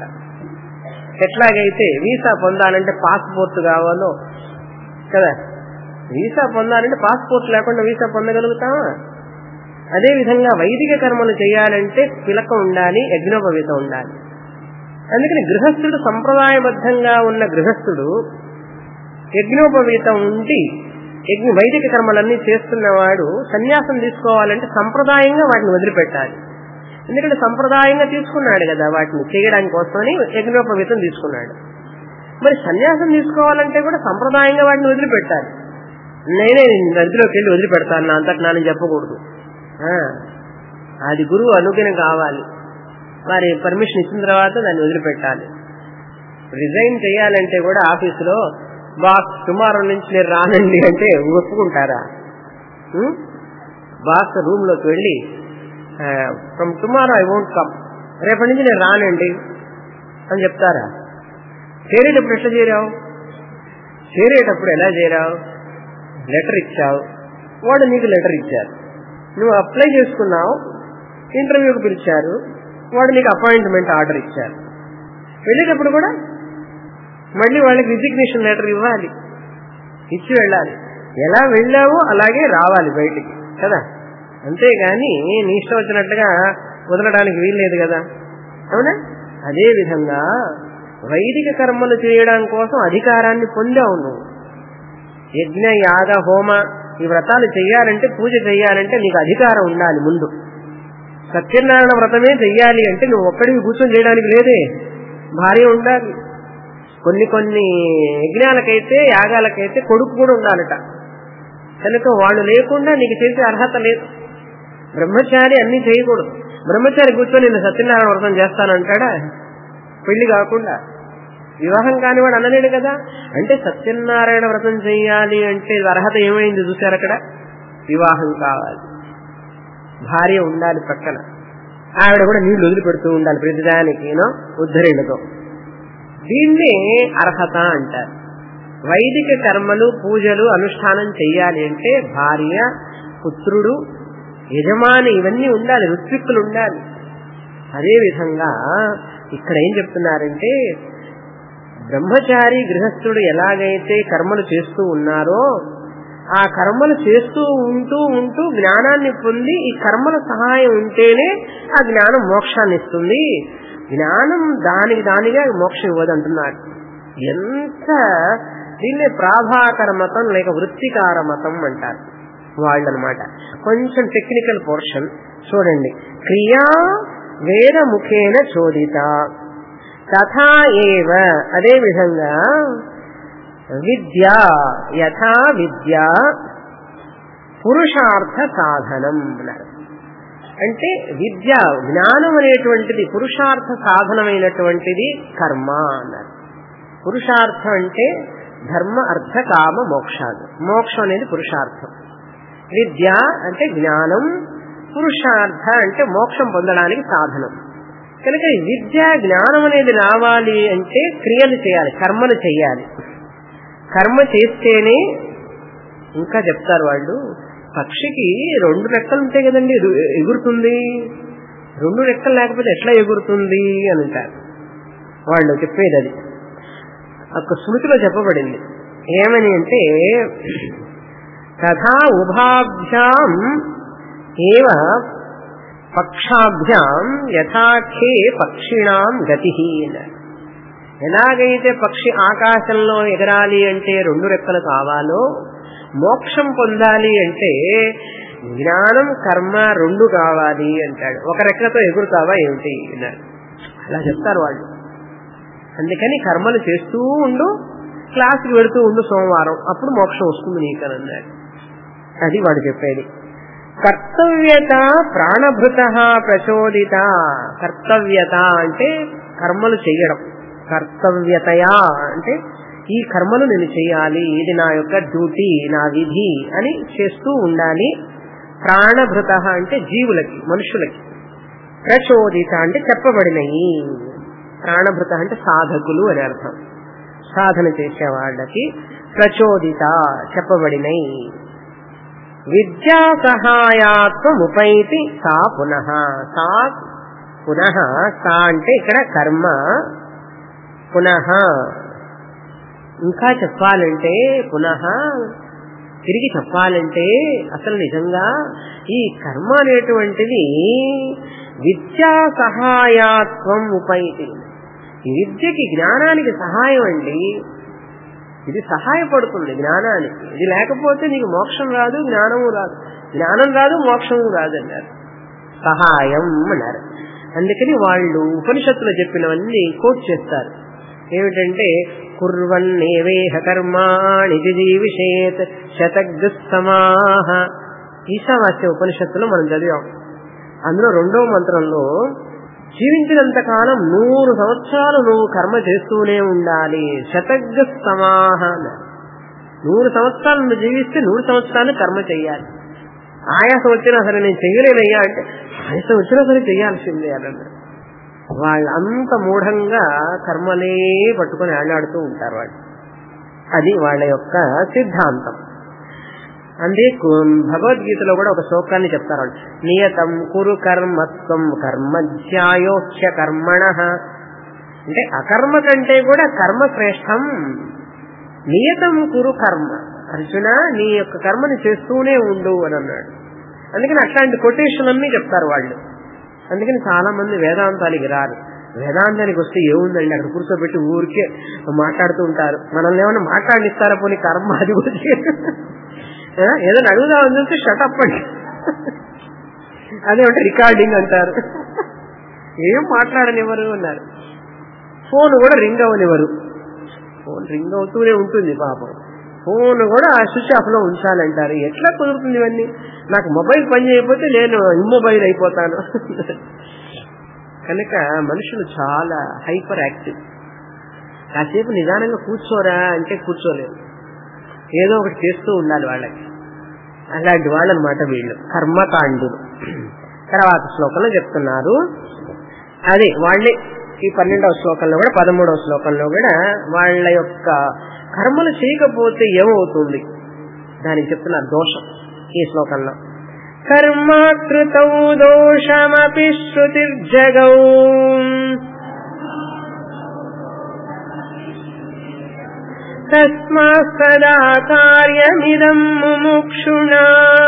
ఎట్లాగైతే వీసా పొందాలంటే పాస్పోర్ట్ కావాలో కదా, వీసా పొందాలంటే పాస్పోర్ట్ లేకుండా వీసా పొందగలుగుతామా? అదేవిధంగా వైదిక కర్మలు చేయాలంటే పిలక ఉండాలి, యజ్ఞోపవీతం ఉండాలి. అందుకని గృహస్థుడు, సంప్రదాయబద్ధంగా ఉన్న గృహస్థుడు యజ్ఞోపవీతం ఉండి వైదిక కర్మలన్నీ చేస్తున్నవాడు సన్యాసం తీసుకోవాలంటే సంప్రదాయంగా వాటిని వదిలిపెట్టాలి. ఎందుకంటే సంప్రదాయంగా తీసుకున్నాడు కదా, వాటిని చేయడానికి కోసమని యజ్ఞోపవీతం తీసుకున్నాడు. మరి సన్యాసం తీసుకోవాలంటే కూడా సంప్రదాయంగా వాటిని వదిలిపెట్టాలి. నేనే నదిలోకి వెళ్ళి వదిలిపెడతాను నా అంతటి నాని చెప్పకూడదు. అది గురువు అనుజ్ఞ కావాలి, వారి పర్మిషన్ ఇచ్చిన తర్వాత దాన్ని వదిలిపెట్టాలి. రిజైన్ చేయాలంటే కూడా ఆఫీసులో బాస్ టుమారో నుంచి నేను రానండి అంటే ఒప్పుకుంటారా? బాస్ రూమ్ లోకి వెళ్ళి from tomorrow I won't come, రేపటి నుంచి నేను రానండి అని చెప్తారా? చేరేటప్పుడు ఎట్లా చేరావు? చేరేటప్పుడు ఎలా చేరావు? లెటర్ ఇచ్చావు, వాడు నీకు లెటర్ ఇచ్చారు, నువ్వు అప్లై చేసుకున్నావు, ఇంటర్వ్యూకి పిలిచారు, వాడు నీకు అపాయింట్మెంట్ ఆర్డర్ ఇచ్చారు. వెళ్ళేటప్పుడు కూడా మళ్ళీ వాళ్ళకి రిజిగ్నేషన్ లెటర్ ఇవ్వాలి, ఇచ్చి వెళ్ళాలి. ఎలా వెళ్ళావో అలాగే రావాలి బయటికి కదా, అంతేగాని నీ ఇష్టం వచ్చినట్లుగా వదలడానికి వీల్లేదు కదా, అవునా? అదే విధంగా వైదిక కర్మలు చేయడం కోసం అధికారాన్ని పొందావు నువ్వు. యజ్ఞ, యాగ, హోమ ఈ వ్రతాలు చెయ్యాలంటే, పూజ చెయ్యాలంటే నీకు అధికారం ఉండాలి ముందు. సత్యనారాయణ వ్రతమే చెయ్యాలి అంటే నువ్వు ఒక్కడికి కూర్చొని చేయడానికి లేదే, భార్య ఉండాలి. కొన్ని యజ్ఞాలకైతే యాగాలకైతే కొడుకు కూడా ఉండాలట. కనుక వాళ్ళు లేకుండా నీకు చేసే అర్హత లేదు. బ్రహ్మచారి అన్ని చేయకూడదు. బ్రహ్మచారి కూర్చొని నేను సత్యనారాయణ వ్రతం చేస్తానంటాడా? పెళ్లి కాకుండా వివాహం కానివాడు అనలేడు కదా. అంటే సత్యనారాయణ వ్రతం చెయ్యాలి అంటే అర్హత ఏమైంది చూశారు అక్కడ? వివాహం కావాలి, భార్య ఉండాలి పక్కన, ఆవిడ కూడా నీళ్లు వదిలిపెడుతూ ఉండాలి ప్రతిదానికి ఉద్ధరణతో. దీన్నే అర్హత అంటారు. వైదిక కర్మలు పూజలు అనుష్ఠానం చెయ్యాలి అంటే భార్య, పుత్రుడు, యజమాని ఇవన్నీ ఉండాలి, ఋత్విక్కులు ఉండాలి. అదేవిధంగా ఇక్కడ ఏం చెప్తున్నారంటే బ్రహ్మచారి గృహస్థుడు ఎలాగైతే కర్మలు చేస్తూ ఉన్నారో ఆ కర్మలు చేస్తూ ఉంటూ ఉంటూ జ్ఞానాన్ని పొంది ఈ కర్మల సహాయం ఉంటేనే ఆ జ్ఞానం మోక్షాన్ని ఇస్తుంది. జ్ఞానం దానిగా మోక్షం ఇవ్వదు అంటున్నారు. ఎంత దీన్నే ప్రాభాకర మతం లేక వృత్తికార మతం అంటారు వాళ్ళనమాట. కొంచెం టెక్నికల్ పోర్షన్ చూడండి. క్రియా వేద ముఖేన చోదిత తథా ఏవ, అదే విధంగా విద్య యథా విద్య పురుషార్థ సాధనం అన్నారు. అంటే విద్య జ్ఞానం అనేటువంటిది పురుషార్థ సాధనమైనటువంటిది కర్మ అన్నారు. పురుషార్థం అంటే ధర్మ అర్థ కామ మోక్షాలు. మోక్షం అనేది పురుషార్థం. విద్య అంటే జ్ఞానం, పురుషార్థ అంటే మోక్షం పొందడానికి సాధనం. కనుక విద్య జ్ఞానం అనేది రావాలి అంటే క్రియలు చేయాలి, కర్మలు చేయాలి. కర్మ చేస్తేనే, ఇంకా చెప్తారు వాళ్ళు, పక్షికి 2 రెక్కలు ఉంటాయి కదండి, ఎగురుతుంది. 2 రెక్కలు లేకపోతే ఎట్లా ఎగురుతుంది అని అంటారు వాళ్ళు చెప్పేది. అది ఒక స్మృతిలో చెప్పబడింది. ఏమని అంటే తథా ఉభాభ్యాం ఏవ పక్షాభ్యాం యథాఖే పక్షిణాం గతి. ఎలాగైతే పక్షి ఆకాశంలో ఎగరాలి అంటే 2 రెక్కలు కావాలో, మోక్షం పొందాలి అంటే జ్ఞానం కర్మ 2 కావాలి అంటాడు. 1 రెక్కతో ఎగురుతావా ఏమిటి అన్నారు. అలా చెప్తారు వాళ్ళు. అందుకని కర్మలు చేస్తూ ఉండు, క్లాసుకి వెళుతూ ఉండు సోమవారం, అప్పుడు మోక్షం వస్తుంది నీకని అన్నాడు. అది వాడు చెప్పేది. కర్తవ్యత ప్రాణభృత ప్రచోదిత. కర్తవ్యత అంటే కర్మలు చెయ్యడం. కర్తవ్యతయా అంటే ఈ కర్మలు నేను చెయ్యాలి, ఇది నా యొక్క డ్యూటీ, నా విధి అని చేస్తూ ఉండాలి. ప్రాణభృత అంటే జీవులకి, మనుషులకి. ప్రచోదిత అంటే చెప్పబడినవి. ప్రాణభృత అంటే సాధకులు అని అర్థం. సాధన చేసే వాళ్ళకి ప్రచోదిత చెప్పబడినవి. విద్యా సహాయాత్వముపైతి సా పునః. సా పునః, సా అంటే ఇక్కడ కర్మ, పునః ఇంకా చెప్పాలంటే, పునః తిరిగి చెప్పాలంటే అసలు నిజంగా ఈ కర్మ అనేటువంటిది విద్యా సహాయాత్వం ఉపైతి. ఈ విద్యకి జ్ఞానానికి సహాయం అండి. ఇది సహాయపడుతుంది జ్ఞానానికి. ఇది లేకపోతే నీకు మోక్షం రాదు, జ్ఞానము రాదు. జ్ఞానం రాదు, మోక్షము రాదు అన్నారు. సహాయం అన్నారు. అందుకని వాళ్ళు ఉపనిషత్తులో చెప్పినవన్నీ కోట్ చేస్తారు. ఏమిటంటే కుర్వన్నేవేహ కర్మాణి జీవిషేత్ శతగ్రస్తమాహ. ఈశావాస్య ఉపనిషత్తులో మనం చదివాం. అందులో 2వ మంత్రంలో జీవించినంత కాలం 100 సంవత్సరాలు నువ్వు కర్మ చేస్తూనే ఉండాలి. శతగ్రస్తమాహ. 100 సంవత్సరాలు నువ్వు జీవిస్తే 100 సంవత్సరాలు కర్మ చెయ్యాలి. ఆయాసం వచ్చినా సరే నేను చెయ్యలేనయ్యా అంటే ఆయాసం వచ్చినా సరే చెయ్యాల్సిందే అన్నారు. వాళ్ళు అంత మూఢంగా కర్మలే పట్టుకొని ఆడాడుతూ ఉంటారు వాళ్ళు. అది వాళ్ళ యొక్క సిద్ధాంతం. అందే భగవద్గీతలో కూడా ఒక శ్లోకాన్ని చెప్తారు. నియతం కురు కర్మత్వం కర్మధ్యాయోహ్య కర్మణః. అంటే అకర్మ కంటే కూడా కర్మ శ్రేష్టం. నియతం కురు కర్మ. అర్జున నీ యొక్క కర్మని చేస్తూనే ఉండు అని అన్నాడు. అందుకని అట్లాంటి కొటేషన్ అన్నీ చెప్తారు వాళ్ళు. అందుకని చాలా మంది వేదాంతానికి రారు. వేదాంతానికి వస్తే ఏముందండి, అక్కడ కూర్చోబెట్టి ఊరికే మాట్లాడుతూ ఉంటారు. మనల్ని ఏమన్నా మాట్లాడిస్తారా పోనీ కర్మ అది కూడా ఏదైనా అడుగుదామని చూస్తే షటప్ అండి. అదేమంటే రికార్డింగ్ అంటారు. ఏం మాట్లాడనివ్వరు అన్నారు. ఫోన్ కూడా రింగ్ అవనివ్వరు. ఫోన్ రింగ్ అవుతూనే ఉంటుంది పాపం. ఫోన్ కూడా స్విచ్ ఆఫ్ లో ఉంచాలంటారు. ఎట్లా కుదురుతుంది ఇవన్నీ? నాకు మొబైల్ పని చేయకపోతే నేను ఇమ్మొబైల్ అయిపోతాను. కనుక మనుషులు చాలా హైపర్ యాక్టివ్. కాసేపు నిదానంగా కూర్చోరా అంటే కూర్చోలేరు, ఏదో ఒకటి చేస్తూ ఉండాలి వాళ్ళకి. అలాంటి వాళ్ళనమాట వీళ్ళు కర్మకాండులు. తర్వాత శ్లోకంలో చెప్తున్నారు అదే వాళ్ళే. ఈ 12వ శ్లోకంలో కూడా 13వ శ్లోకంలో కూడా వాళ్ళ యొక్క కర్మలు చేయకపోతే ఏమవుతుంది దానికి చెప్తున్నారు దోషం ఈ శ్లోకంలో. కర్మకృతౌ దోషమపి శ్రుతిర్జగౌ తస్మాత్ సదా కార్యమిదం ముముక్షుణా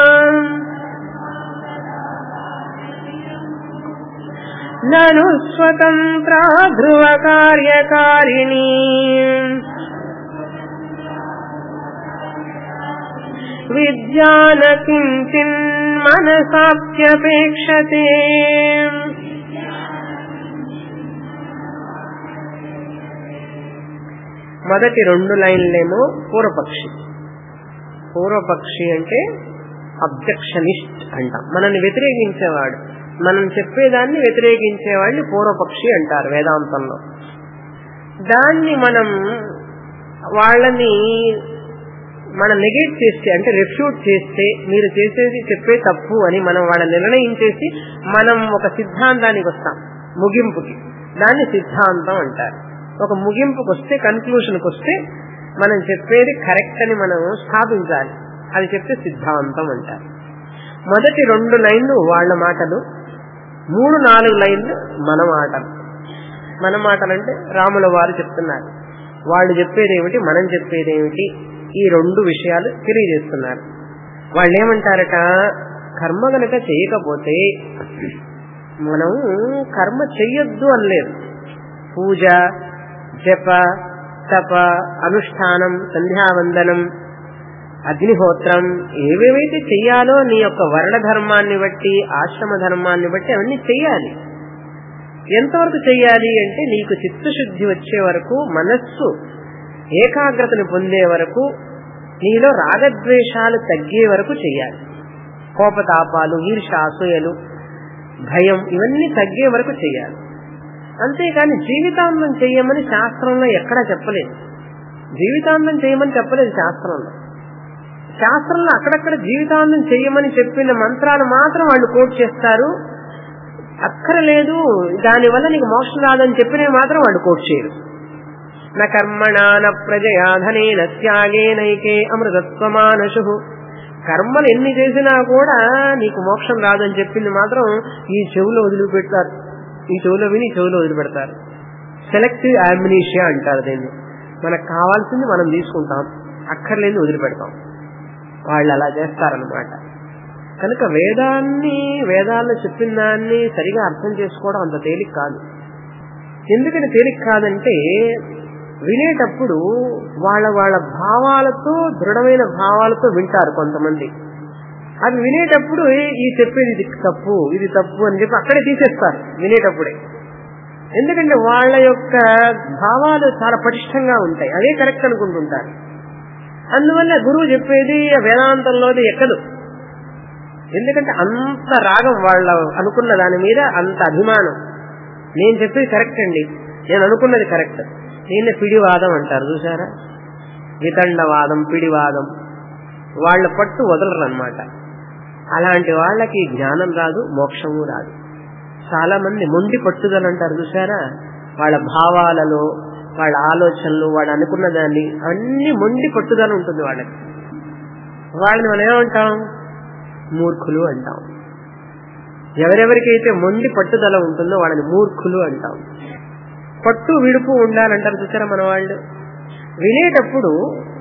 నను స్వతంత్రా ధ్రువ కార్యకారిణీ విద్యాన కించిన్ మనసాప్యపేక్షతే. మొదటి 2 లైన్లేమో పూర్వపక్షి. పూర్వపక్షి అంటే అబ్జెక్షనిస్ట్ అంటాం. మనల్ని వ్యతిరేకించేవాడు, మనం చెప్పేదాన్ని వ్యతిరేకించేవాడిని పూర్వపక్షి అంటారు వేదాంతంలో. దాన్ని వాళ్ళని నెగేట్ చేస్తే అంటే రిఫ్యూట్ చేస్తే, మీరు చేసేది చెప్పే తప్పు అని మనం వాళ్ళని నిర్ణయించేసి మనం ఒక సిద్ధాంతానికి వస్తాం, ముగింపుకి. దాన్ని సిద్ధాంతం అంటారు. ఒక ముగింపుకి వస్తే, కన్క్లూషన్కి వస్తే మనం చెప్పేది కరెక్ట్ అని మనం స్థాపించాలి. అది చెప్తే సిద్ధాంతం అంటారు. మొదటి 2 లైన్లు వాళ్ళ మాటలు, 3-4 లైన్లు మన మాటలు. మన మాటలంటే రాముల వారు చెప్తున్నారు. వాళ్ళు చెప్పేదేమిటి, మనం చెప్పేదేమిటి, ఈ 2 విషయాలు తెలియజేస్తున్నారు. వాళ్ళు ఏమంటారట, కర్మ గనక చేయకపోతే మనం కర్మ చెయ్యొద్దు అనలేదు. పూజ, జప, తప, అనుష్ఠానం, సంధ్యావందనం, అగ్నిహోత్రం ఏవేవైతే చెయ్యాలో నీ యొక్క వర్ణ ధర్మాన్ని బట్టి, ఆశ్రమ ధర్మాన్ని బట్టి అవన్నీ చెయ్యాలి. ఎంతవరకు చెయ్యాలి అంటే నీకు చిత్తశుద్ధి వచ్చే వరకు, మనస్సు ఏకాగ్రతను పొందే వరకు, నీలో రాగద్వేషాలు తగ్గే వరకు చెయ్యాలి. కోపతాపాలు, ఈర్ష, అసూయలు, భయం ఇవన్నీ తగ్గే వరకు చెయ్యాలి. అంతేకాని జీవితాంతం చెయ్యమని శాస్త్రంలో ఎక్కడా చెప్పలేదు. జీవితాంతం చేయమని చెప్పలేదు శాస్త్రంలో. శాస్త్రంలో అక్కడక్కడ జీవితాంతం చెయ్యమని చెప్పిన మంత్రాలు మాత్రం వాళ్ళు కోట్ చేస్తారు. అక్కరలేదు, దానివల్ల నీకు మోక్షం రాదని చెప్పినవి మాత్రం వాళ్ళు కోట్ చేయరు. న కర్మణా న ప్రజయా ధనేన త్యాగేనైకే అమృతత్వమానశు. కర్మలు ఎన్ని చేసినా కూడా నీకు మోక్షం రాదని చెప్పింది మాత్రం ఈ చెవులో వదిలిపెడతారు. ఈ చెవులో విని చెవులో వదిలిపెడతారు. సెలెక్టివ్ అమ్నీషియా అంటారు దీన్ని. మనకు కావాల్సింది మనం తీసుకుంటాం, అక్కర్లేని వదిలిపెడతాం. వాళ్ళు అలా చేస్తారనమాట. కనుక వేదాల్లో చెప్పిన దాన్ని సరిగా అర్థం చేసుకోవడం అంత తేలిక కాదు. ఎందుకని తేలిక కాదంటే, వినేటప్పుడు వాళ్ళ భావాలతో, దృఢమైన భావాలతో వింటారు కొంతమంది. అది వినేటప్పుడు ఈ చెప్పేది ఇది తప్పు, ఇది తప్పు అని చెప్పి అక్కడే తీసేస్తారు వినేటప్పుడే. ఎందుకంటే వాళ్ళ యొక్క భావాలు చాలా పటిష్టంగా ఉంటాయి, అదే కరెక్ట్ అనుకుంటుంటారు. అందువల్ల గురువు చెప్పేది వేదాంతంలోది ఎక్కదు. ఎందుకంటే అంత రాగం, వాళ్ళ అనుకున్న దాని మీద అంత అభిమానం. నేను చెప్పేది కరెక్ట్ అండి, నేను అనుకున్నది కరెక్ట్. దీన్నే పిడివాదం అంటారు చూసారా, వితండవాదం, పిడివాదం. వాళ్ళ పట్టు వదలరు అన్నమాట. అలాంటి వాళ్ళకి జ్ఞానం రాదు, మోక్షము రాదు. చాలా మంది మొండి పట్టుదల అంటారు చూసారా, వాళ్ళ భావాలలో, వాళ్ళ ఆలోచనలు, వాళ్ళు అనుకున్న దాన్ని అన్ని మొండి పట్టుదల ఉంటుంది వాళ్ళకి. వాళ్ళని మనం ఏమంటాం, మూర్ఖులు అంటాం. ఎవరెవరికైతే మొండి పట్టుదల ఉంటుందో వాళ్ళని మూర్ఖులు అంటాం. పట్టు విడుపు ఉండాలంటారు చూసారా మన వాళ్ళు. వినేటప్పుడు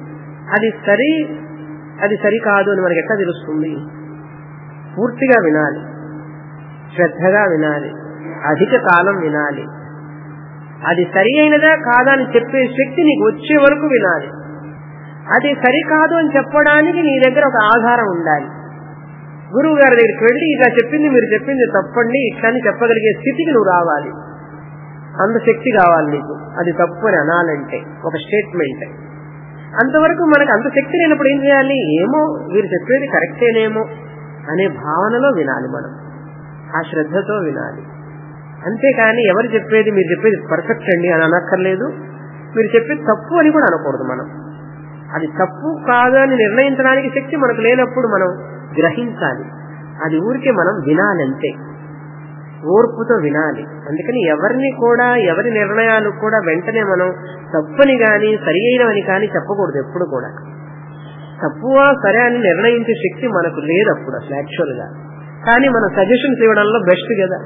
అది సరికాదు అని మనకి ఎట్లా తెలుస్తుంది? పూర్తిగా వినాలి, శ్రద్ధగా వినాలి, అధిక కాలం వినాలి. అది సరి అయినదా కాదా అని చెప్పే శక్తి నీకు వచ్చే వరకు వినాలి. అది సరికాదు అని చెప్పడానికి నీ దగ్గర ఒక ఆధారం ఉండాలి. గురువు గారి దగ్గరికి వెళ్ళి ఇలా చెప్పింది మీరు చెప్పింది తప్పండి ఇట్లాని చెప్పగలిగే స్థితికి నువ్వు రావాలి. అంత శక్తి కావాలి నీకు. అది తప్పు అని అనాలంటే ఒక స్టేట్మెంట్. అంతవరకు మనకు అంత శక్తి లేనప్పుడు ఏం చేయాలి? ఏమో వీరు చెప్పేది కరెక్టేనేమో అనే భావనలో వినాలి మనం, ఆ శ్రద్ధతో వినాలి. అంతేకాని ఎవరు చెప్పేది మీరు చెప్పేది పర్ఫెక్ట్ అండి అని అనక్కర్లేదు, మీరు చెప్పేది తప్పు అని కూడా అనకూడదు. మనం అది తప్పు కాదు అని నిర్ణయించడానికి శక్తి మనకు లేనప్పుడు మనం గ్రహించాలి. అది ఊరికే మనం వినాలంతే, ఓర్పుతో వినాలి. అందుకని ఎవరిని కూడా ఎవరి నిర్ణయాలు కూడా వెంటనే మనం తప్పని కానీ సరి అయినవని కానీ చెప్పకూడదు. ఎప్పుడు కూడా తప్పువా సరే అని నిర్ణయించే శక్తి మనకు లేదు అప్పుడు అసలు యాక్చువల్ గా. కానీ మనం సజెషన్స్ ఇవ్వడంలో బెస్ట్ కదా.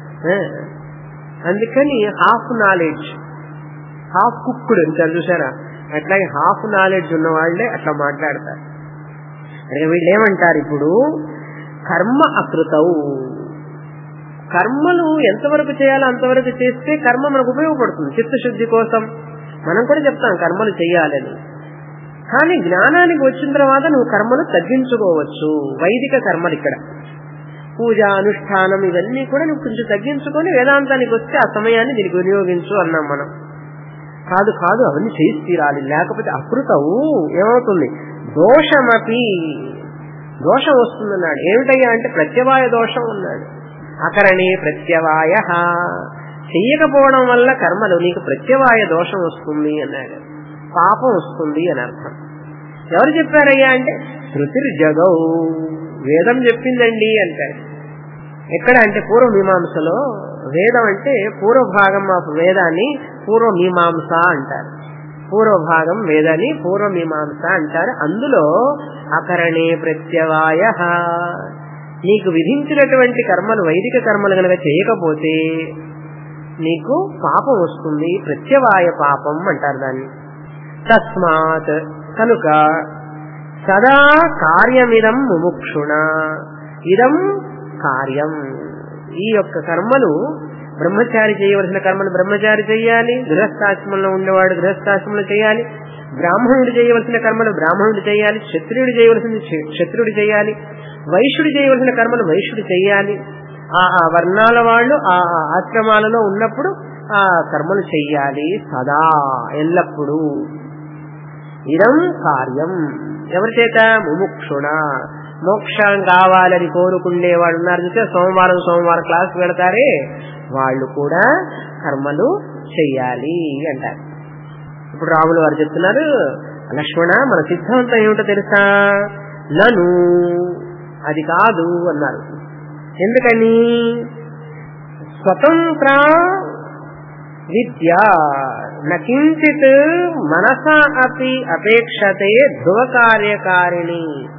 అందుకని హాఫ్ నాలెడ్జ్ హాఫ్ కుక్కుడు అంటారు చూసారా, అట్లాగే హాఫ్ నాలెడ్జ్ ఉన్న వాళ్లే అట్లా మాట్లాడతారు. అంటే వీళ్ళు ఏమంటారు, ఇప్పుడు కర్మ అకృతవు, కర్మలు ఎంతవరకు చేయాలో అంతవరకు చేస్తే కర్మ మనకు ఉపయోగపడుతుంది చిత్తశుద్ధి కోసం. మనం కూడా చెప్తాం కర్మలు చేయాలని. కానీ జ్ఞానానికి వచ్చిన తర్వాత నువ్వు కర్మలు తగ్గించుకోవచ్చు. వైదిక కర్మలు ఇక్కడ పూజ అనుష్ఠానం ఇవన్నీ కూడా నువ్వు కొంచెం తగ్గించుకొని వేదాంతానికి వస్తే ఆ సమయాన్ని దీనికి వినియోగించు అన్నాం మనం. కాదు కాదు అవన్నీ చేసి తీరాలి, లేకపోతే అకృతవు ఏమవుతుంది, దోషమపి దోషం వస్తుందన్నాడు. ఏమిటయ్యా అంటే ప్రత్యవాయ దోషం ఉన్నాడు. అకరణే ప్రత్యవాయ, చెయ్యకపోవడం వల్ల కర్మలు నీకు ప్రత్యవాయ దోషం వస్తుంది అన్నాడు, పాపం వస్తుంది అని అర్థం. ఎవరు చెప్పారయ్యా అంటే శృతిర్జగౌ, వేదం చెప్పిందండి అంటాడు. ఎక్కడ అంటే పూర్వమీమాంసలో. వేదం అంటే పూర్వభాగం ఆఫ్ వేదాన్ని పూర్వమీమాంస అంటారు. పూర్వభాగం వేదాన్ని పూర్వమీమాంస అంటారు. అందులో అకరణే ప్రత్యవాయ, నీకు విధించినటువంటి కర్మలు వైదిక కర్మలు కనుక చేయకపోతే నీకు పాపం వస్తుంది, ప్రత్యవాయ పాపం అంటారు దాన్ని. తస్మాత్ కనుక సదా కార్యమిదం ముముక్షుణ, ఇదం కార్యం, ఈ యొక్క కర్మలు బ్రహ్మచారి చేయవలసిన కర్మలు బ్రహ్మచారి చేయాలి, గృహస్థాశ్రమంలో ఉండేవాడు గృహస్థాశ్రమంలో చేయాలి, బ్రాహ్మణుడు చేయవలసిన కర్మలు బ్రాహ్మణుడు చేయాలి, క్షత్రియుడు చేయవలసింది క్షత్రుడు చేయాలి, వైశ్యుడు చేయవలసిన కర్మలు వైశ్యుడు చేయాలి. ఆ వర్ణాల వాళ్ళు ఆ ఆశ్రమాలలో ఉన్నప్పుడు ఆ కర్మలు చెయ్యాలి సదా ఎల్లప్పుడూ. ఇదం కార్యం ఎవరి చేత, ముముక్షుణ, మోక్షం కావాలని కోరుకునే వాళ్ళు ఉన్నారు చూస్తే సోమవారం క్లాస్ పెడతారే వాళ్ళు కూడా కర్మలు చెయ్యాలి అంటారు. ఇప్పుడు రాములు వారు చెప్తున్నారు, లక్ష్మణ మన సిద్ధాంతం ఏమిటో తెలుసా, నను అది కాదు అన్నారు. ఎందుకని, స్వతంత్ర విద్య నకించిత్ మనసా అపి అపేక్షతే ధ్రువ కార్యకారిణి.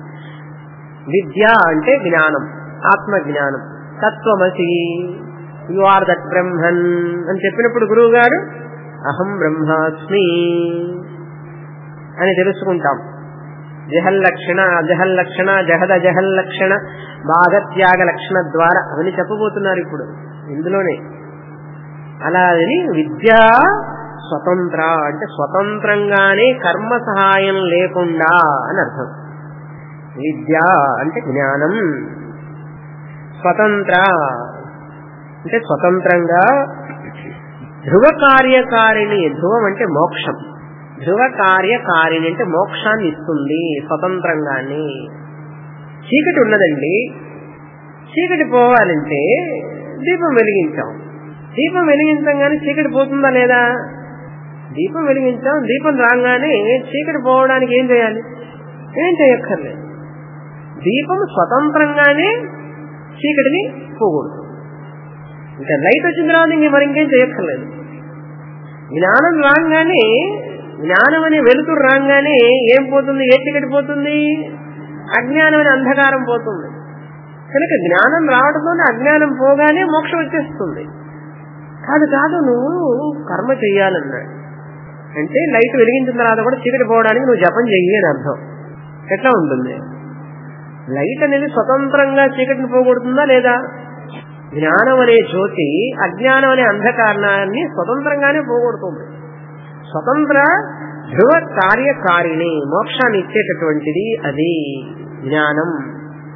విద్య అంటే జ్ఞానం, ఆత్మజ్ఞానం. తత్వమసి, యు ఆర్ దట్ బ్రహ్మన్ అని చెప్పినప్పుడు గురువు గారు అహం బ్రహ్మాస్మి అని తెలుసుకుంటాం. జహల్లక్షణ అజహల్లక్షణ జహద జహల్లక్షణ భాగత్యాగ లక్షణ ద్వారా అవన్నీ చెప్పబోతున్నారు ఇప్పుడు ఇందులోనే. అలా అని విద్యా స్వతంత్ర అంటే స్వతంత్రంగానే కర్మ సహాయం లేకుండా అని అర్థం. విద్య అంటే జ్ఞానం, స్వతంత్ర అంటే స్వతంత్రంగా, ధ్రువ కార్యకారిణి, ధ్రువం అంటే మోక్షం, ధ్రువ కార్యకారిణి అంటే మోక్షాన్ని ఇస్తుంది స్వతంత్రంగానే. చీకటి ఉన్నదండి, చీకటి పోవాలంటే దీపం వెలిగించాం, దీపం వెలిగించంగానే చీకటి పోతుందా లేదా, దీపం వెలిగించాం, దీపం రాగానే చీకటి పోవడానికి ఏం చేయాలి, ఏం చేయక్కర్లేదు. దీపం స్వతంత్రంగానే చీకటిని పోకూడదు. ఇంకా లైట్ వచ్చిన తర్వాత మరి ఇంకేం చేయక్కర్లేదు. జ్ఞానం రాగానే, జ్ఞానం అనే వెలుతురు రాగానే ఏం పోతుంది, ఏ చీకటి పోతుంది, అజ్ఞానం అనే అంధకారం పోతుంది. కనుక జ్ఞానం రావడంతోనే అజ్ఞానం పోగానే మోక్షం వచ్చేస్తుంది. కాదు కాదు నువ్వు కర్మ చెయ్యాలన్నాడు అంటే లైట్ వెలిగించిన తర్వాత కూడా చీకటి పోవడానికి నువ్వు జపం చెయ్యి అని అర్థం. ఎట్లా ఉంటుంది, లైట్ అనేది స్వతంత్రంగా చీకటిని పోగొడుతుందా లేదా, జ్ఞానం అనే జ్యోతి అజ్ఞానం అనే అంధకారాన్ని స్వతంత్రంగానే పోగొడుతుంది. స్వతంత్ర ధ్రువ కార్యకారిణి, మోక్షాన్ని ఇచ్చేటటువంటిది అది జ్ఞానం.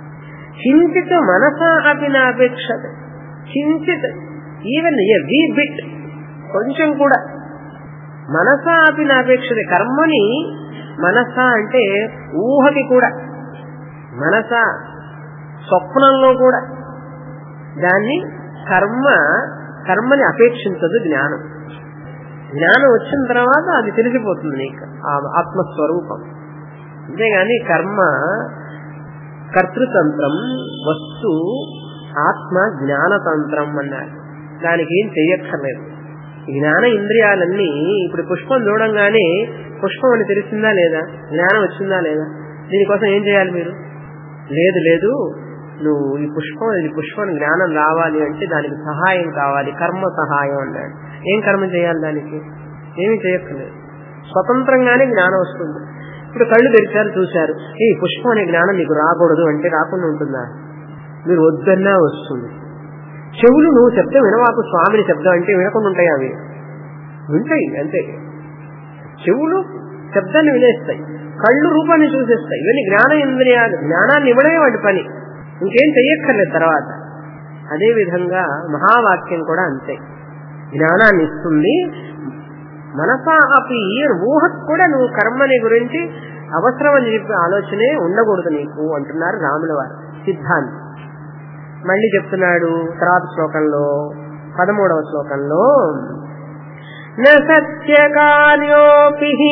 కించిత్ మనసా అపి నాపేక్షతే, కించిత్ ఈవెన్ ఏ వీ బిట్, కొంచెం కూడా మనసా అపి నాపేక్షతే. కర్మని మనస అంటే ఊహకి కూడా, మనస స్వప్నంలో కూడా దాన్ని కర్మని అపేక్షించదు జ్ఞానం. జ్ఞానం వచ్చిన తర్వాత అది తెలిసిపోతుంది నీకు ఆత్మస్వరూపం. అంతేగాని కర్మ కర్తృతంత్రం, వస్తు ఆత్మ జ్ఞానతంత్రం అన్నారు. దానికి ఏం చెయ్యక్కర్లేదు. జ్ఞాన ఇంద్రియాలన్నీ ఇప్పుడు పుష్పం చూడంగానే పుష్పం అని తెలిసిందా లేదా, జ్ఞానం వచ్చిందా లేదా, దీనికోసం ఏం చేయాలి మీరు? లేదు నువ్వు ఈ పుష్పం జ్ఞానం రావాలి అంటే దానికి సహాయం కావాలి, కర్మ సహాయం అన్నాడు. ఏం కర్మ చేయాలి? దానికి ఏమీ చేయక్కర్లేదు, స్వతంత్రంగానే జ్ఞానం వస్తుంది. ఇప్పుడు కళ్ళు తెరిచారు, చూశారు, ఈ పుష్పం అనే జ్ఞానం నీకు రాకూడదు అంటే రాకుండా ఉంటుందా? మీరు వద్దన్నా వస్తుంది. చెవులు నువ్వు శబ్దం వినవాకు స్వామిని శబ్దం అంటే వినకుండా ఉంటాయి, అవి వింటాయి అంతే. చెవులు శబ్దాన్ని వినేస్తాయి, కళ్ళు రూపాన్ని చూసేస్తాయి. ఇవన్నీ జ్ఞాన ఇంద్రియాలు, జ్ఞానాన్ని ఇవ్వడమే వాటి పని, ఇంకేం చెయ్యక్కర్లేదు తర్వాత. అదేవిధంగా మహావాక్యం కూడా అంతే, జ్ఞానాన్ని ఇస్తుంది. మనసా అపి, ఊహకు కూడా నువ్వు కర్మని గురించి అవసరం అని చెప్పి ఆలోచనే ఉండకూడదు నీకు అంటున్నారు రాముల వారు సిద్ధాంతి. మళ్ళీ చెప్తున్నాడు తర్వాత శ్లోకంలో, 13వ శ్లోకంలో, న సత్యకార్యోపి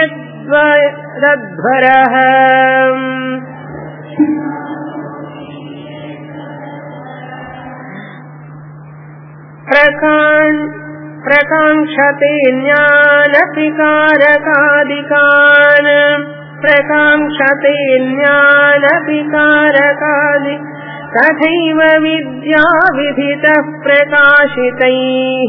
యద్వరః ప్రకాంక్షతే జ్ఞానపి కారకాదికాన్, ప్రకాంక్షతే జ్ఞానపి కారకాది తథైవ విద్యా విధితః ప్రకాశితైః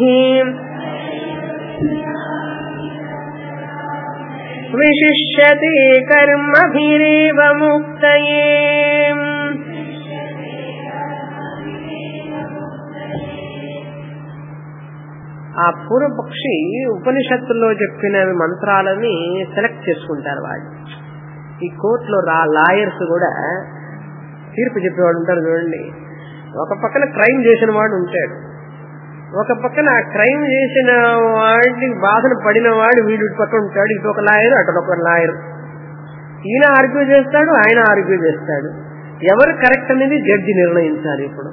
విశిష్యతే కర్మభిరేవ ముక్తయే. ఆ పూర్వపక్షి ఉపనిషత్తుల్లో చెప్పిన మంత్రాలని సెలెక్ట్ చేసుకుంటారు వాళ్ళు. ఈ కోర్టులో లాయర్స్ కూడా తీర్పు చెప్పేవాడు ఉంటారు చూడండి. ఒక పక్కన క్రైమ్ చేసిన వాడు ఉంటాడు, ఒక పక్కన ఆ క్రైమ్ చేసిన వాడిని బాధను పడిన వాడు వీడి పక్కన ఉంటాడు. ఇటు ఒక లాయర్, అటు ఒక లాయర్. ఈయన ఆర్గ్యూ చేస్తాడు, ఆయన ఆర్గ్యూ చేస్తాడు. ఎవరు కరెక్ట్ అనేది జడ్జి నిర్ణయించాలి. ఇప్పుడు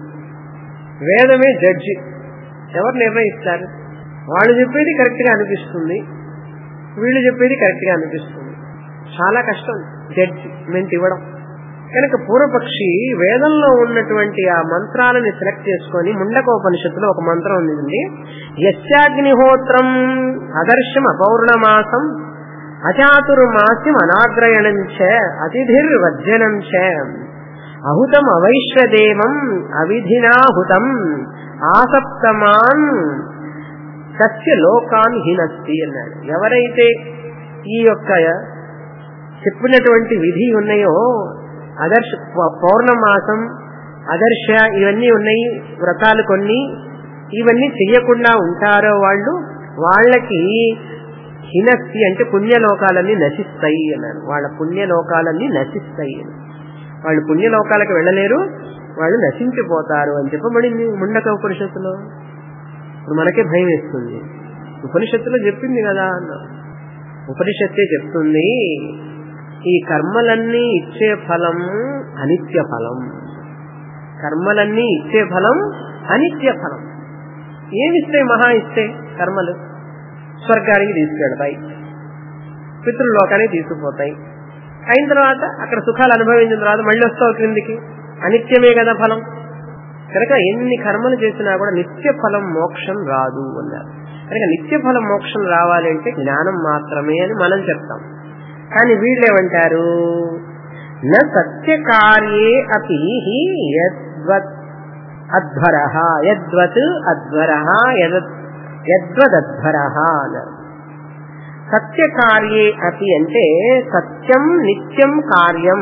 వేదమే జడ్జి, ఎవరు నిర్ణయిస్తారు? వాళ్ళు చెప్పేది కరెక్ట్ గా అనిపిస్తుంది, వీళ్ళు చెప్పేది కరెక్ట్ గా అనిపిస్తుంది. చాలా కష్టం జడ్జిమెంట్ ఇవ్వడం. కనుక పూర్వపక్షి వేదంలో ఉన్నటువంటి ఆ మంత్రాలని సెలెక్ట్ చేసుకొని, ముండకోపనిషత్తులో ఒక మంత్రం ఉంది, యస్యాగ్నిహోత్రం అదర్శం అపౌర్ణమాసం అచాతుర్మాస్యం అనాగ్రయణం చ అతిథిర్వర్జనం చ అహుతం అవైశ్వదేవం అవిధినాహుతం ఆసప్తమాన్ సత్య లోకాన్ హినస్తి అన్నాడు. ఎవరైతే ఈ యొక్క చెప్పినటువంటి విధి ఉన్నాయో, అదర్శ పౌర్ణమాసం అదర్శ ఇవన్నీ ఉన్నాయి, వ్రతాలు కొన్ని, ఇవన్నీ చెయ్యకుండా ఉంటారో వాళ్ళకి హినస్తి అంటే పుణ్యలోకాలన్నీ నశిస్తాయి అన్నాడు. వాళ్ళ పుణ్యలోకాలన్నీ నశిస్తాయి, వాళ్ళు పుణ్యలోకాలకు వెళ్ళలేరు, వాళ్ళు నశించిపోతారు అని చెప్పబడింది ముండక ఉపనిషత్తులో. ఇప్పుడు మనకే భయం వేస్తుంది, ఉపనిషత్తులో చెప్పింది కదా అన్న. ఉపనిషత్తే చెప్తుంది ఈ కర్మలన్నీ ఇచ్చే ఫలం అనిత్య ఫలం, కర్మలన్నీ ఇచ్చే ఫలం అనిత్య ఫలం. ఏమిస్తే మహా ఇస్తే కర్మలు స్వర్గానికి తీసుకెళ్తాయి, పితృలోకానికి తీసుకుపోతాయి. అయిన తర్వాత అక్కడ సుఖాలు అనుభవించిన తర్వాత మళ్ళీ వస్తావు క్రిందికి, అనిత్యమే కదా ఫలం. కనుక ఎన్ని కర్మలు చేసినా కూడా నిత్య ఫలం మోక్షం రాదు అన్నారు. కనుక నిత్య ఫలం మోక్షం రావాలి అంటే జ్ఞానం మాత్రమే అని మనం చెప్తాం. కానీ వీళ్ళేమంటారు, న సత్య కార్యే అపి యద్వత్ అధ్వరః, యద్వత్ అధ్వరః, యద్వదధ్వరః అన్నారు. సత్య కార్యే అపి అంటే సత్యం నిత్యం కార్యం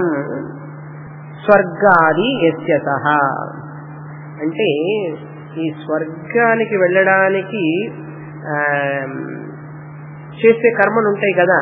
స్వర్గాది యస్యతః అంటే ఈ స్వర్గానికి వెళ్ళడానికి చేసే కర్మలు ఉంటాయి కదా,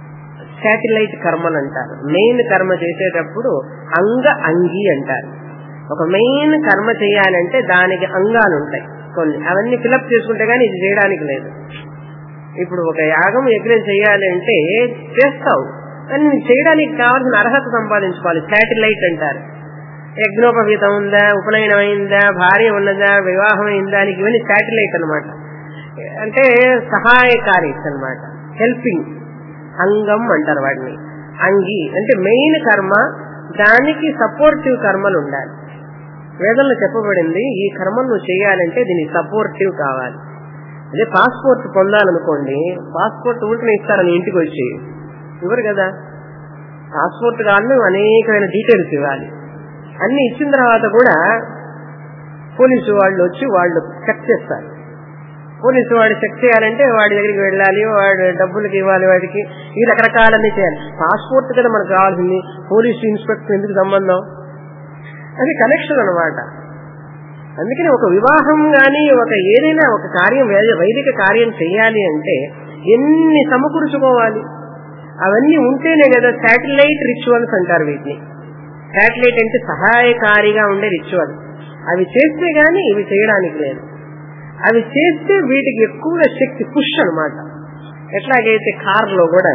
శాటిలైట్ కర్మలు అంటారు. మెయిన్ కర్మ చేసేటప్పుడు అంగి అంటారు. ఒక మెయిన్ కర్మ చేయాలంటే దానికి అంగాలు ఉంటాయి కొన్ని, అవన్నీ ఫిలప్ చేసుకుంటే గానీ ఇది చేయడానికి లేదు. ఇప్పుడు ఒక యాగం యజ్ఞం చేయాలి అంటే చేస్తావు, కానీ చేయడానికి కావాల్సిన అర్హత సంపాదించుకోవాలి. శాటిలైట్ అంటారు. యజ్ఞోపవీతం ఉందా, ఉపనయనం అయిందా, భార్య ఉన్నదా, వివాహం అయిందా, దానికి ఇవన్నీ శాటిలైట్ అనమాట. అంటే సహాయకారి అనమాట, హెల్పింగ్ అంగం అంటారు వాటిని. అంగి అంటే మెయిన్ కర్మ, దానికి సపోర్టివ్ కర్మలు ఉండాలి. వేదంలో చెప్పబడింది ఈ కర్మను నువ్వు చేయాలంటే దీనికి సపోర్టివ్ కావాలి. అదే పాస్పోర్ట్ పొందాలనుకోండి, పాస్పోర్ట్ ఊరికనే ఇస్తారని ఇంటికి వచ్చి ఇవ్వరు కదా. పాస్పోర్ట్ కాదు, అనేకమైన డీటెయిల్స్ ఇవ్వాలి. అన్ని ఇచ్చిన తర్వాత కూడా పోలీసు వాళ్ళు వచ్చి వాళ్ళు చెక్ చేస్తారు. పోలీసు వాడు చెక్ చేయాలంటే వాడి దగ్గరికి వెళ్ళాలి, వాడు డబ్బులకి ఇవ్వాలి, వాడికి ఈ రకరకాలన్నీ చేయాలి. పాస్పోర్ట్ కదా మనకు కావాల్సింది, పోలీసు ఇన్స్పెక్టర్ ఎందుకు సంబంధం? అది కనెక్షన్ అనమాట. అందుకని ఒక వివాహం గాని ఒక ఏదైనా ఒక కార్యం, వైదిక కార్యం చేయాలి అంటే ఎన్ని సమకూర్చుకోవాలి, అవన్నీ ఉంటేనే కదా. శాటిలైట్ రిచువల్స్ అంటారు వీటిని. శాటిలైట్ అంటే సహాయకారిగా ఉండే రిచువల్. అవి చేస్తే గానీ ఇవి చేయడానికి లేదు. అవి చేస్తే వీటికి ఎక్కువగా శక్తి, పుష్ అనమాట. ఎట్లాగైతే కార్లో కూడా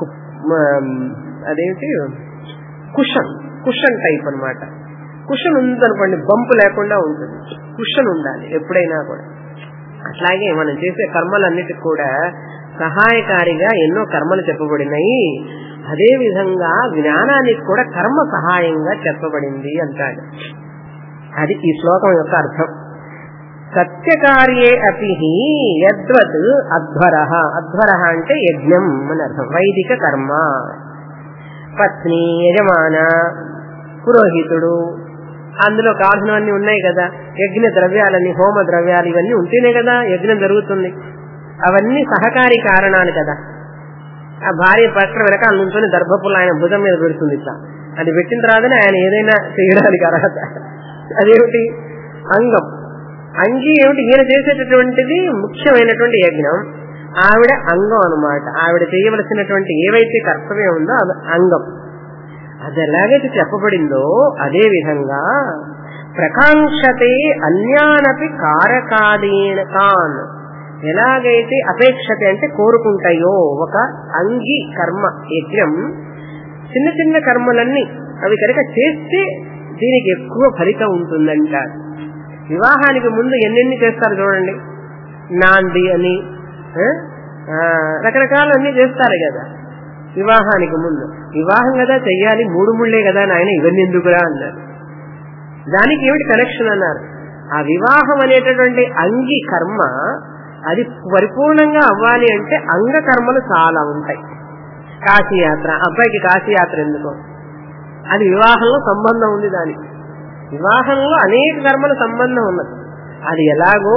అదేంటి కుషన్ టైప్ అనమాట. కుషన్ ఉందనుకోండి, బంపు లేకుండా ఉంటుంది. కుషన్ ఉండాలి ఎప్పుడైనా కూడా. అట్లాగే మనం చేసే కర్మలన్నిటికి కూడా సహాయకారిగా ఎన్నో కర్మలు చెప్పబడినాయి. అదే విధంగా జ్ఞానానికి కూడా కర్మ సహాయంగా చెప్పబడింది అంటాడు. అది ఈ శ్లోకం యొక్క అర్థం. సత్యకార్యే అపి యద్వత్ అధ్వరః. అధ్వరః అంటే యజ్ఞం అని అర్థం, వైదిక కర్మ. పత్ని, యజమాన, పురోహితుడు, అందులో కావాల్సినవన్నీ ఉన్నాయి కదా. యజ్ఞ ద్రవ్యాలని, హోమ ద్రవ్యాలు ఇవన్నీ ఉంటేనే కదా యజ్ఞం జరుగుతుంది. అవన్నీ సహకారి కారణాలు కదా. ఆ భార్య పక్కన వెనకాల నుంచొని దర్భపుల్లు ఆయన భుజం మీద పెడుతుంది. ఇట్లా అది పెట్టిన తర్వాతనే ఆయన ఏదైనా చేయడానికి అర్హత. అదేమిటి? అంగం. అంగి ఏమిటి? ఈయన చేసేటటువంటిది ముఖ్యమైనటువంటి యజ్ఞం, ఆవిడ అంగం అనమాట. ఆవిడ చేయవలసినటువంటి ఏవైతే కర్తవ్యం ఉందో అది అంగం. అది ఎలాగైతే చెప్పబడిందో అదే విధంగా ప్రకాంక్షతే అన్యానపి కారకాదీన కాన్. ఎలాగైతే అపేక్షతే అంటే కోరుకుంటాయో ఒక అంగి కర్మ యజ్ఞం, చిన్న చిన్న కర్మలన్నీ అవి కనుక చేస్తే దీనికి ఎక్కువ ఫలితం ఉంటుందంటారు. వివాహానికి ముందు ఎన్నెన్ని చేస్తారు చూడండి. నాంది అని రకరకాలన్నీ చేస్తారు కదా వివాహానికి ముందు. వివాహం కదా చెయ్యాలి, 3 ముళ్ళే కదా నాయన, ఇవన్నీ ఎందుకురా అన్నారు. దానికి ఏమిటి కనెక్షన్ అన్నారు. ఆ వివాహం అనేటటువంటి అంగి కర్మ అది పరిపూర్ణంగా అవ్వాలి అంటే అంగ కర్మలు చాలా ఉంటాయి. కాశీయాత్ర, అబ్బాయికి కాశీయాత్ర ఎందుకో, అది వివాహంలో సంబంధం ఉంది. దానికి వివాహంలో అనేక కర్మల సంబంధం ఉన్నది. అది ఎలాగో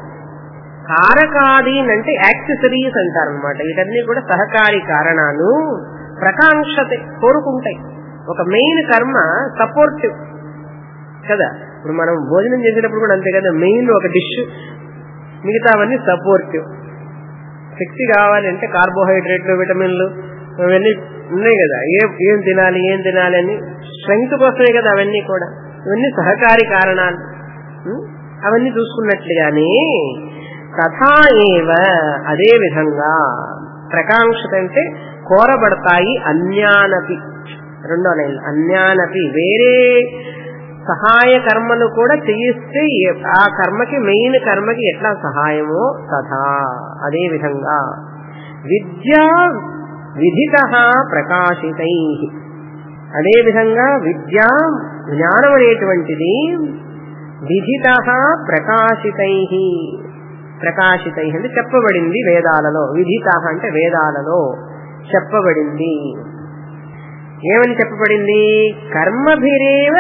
కారకాదీన్ అంటే యాక్సెసరీస్ అంటారనమాట. వీటన్నీ కూడా సహకారి కారణాలు. ప్రకాంక్షతే కోరుకుంటాయి. ఒక మెయిన్ కర్మ సపోర్టివ్ కదా. ఇప్పుడు మనం భోజనం చేసేటప్పుడు కూడా అంతే కదా, మెయిన్ ఒక డిష్, మిగతావన్నీ సపోర్టివ్. శక్తి కావాలంటే కార్బోహైడ్రేట్లు, విటమిన్లు అవన్నీ ఉన్నాయి కదా. ఏం తినాలి అని స్ట్రెంగ్త్ కోసమే కదా అవన్నీ కూడా. ఇవన్నీ సహకారి కారణాలు. అవన్నీ చూసుకున్నట్లుగానే తథా ఏవ అదే విధంగా ప్రకాంక్షత అంటే కోరబడతాయి. అన్యానపి, 2వ లైన్, అన్యానపి వేరే సహాయ కర్మలు కూడా చేయిస్తే ఆ కర్మకి మెయిన్ కర్మకి ఎట్లా సహాయమో తథా అదే విధంగా విద్యా విధితః ప్రకాశితై. అదే విధంగా విద్యా జ్ఞానం అనేటువంటిది విధితః ప్రకాశితై. ప్రకాశితై అంటే చెప్పబడింది వేదాలలో. విధితః అంటే వేదాలలో చెప్పబడింది. ఏమని చెప్పబడింది? కర్మభిరేవ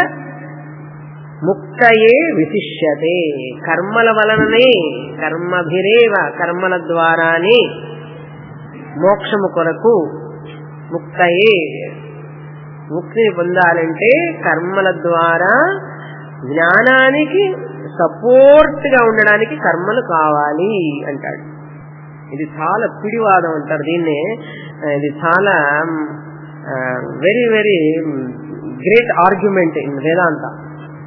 ముక్తయే విశిష్యతే. కర్మల వలననే, కర్మభిరేవ కర్మల ద్వారానే మోక్షము కొరకు, ముక్తయే ముక్తిని పొందాలంటే కర్మల ద్వారా జ్ఞానానికి సపోర్ట్ గా ఉండడానికి కర్మలు కావాలి అంటాడు. ఇది చాలా పిడివాదం అంటారు దీన్నే. ఇది చాలా very very great argument in Vedanta.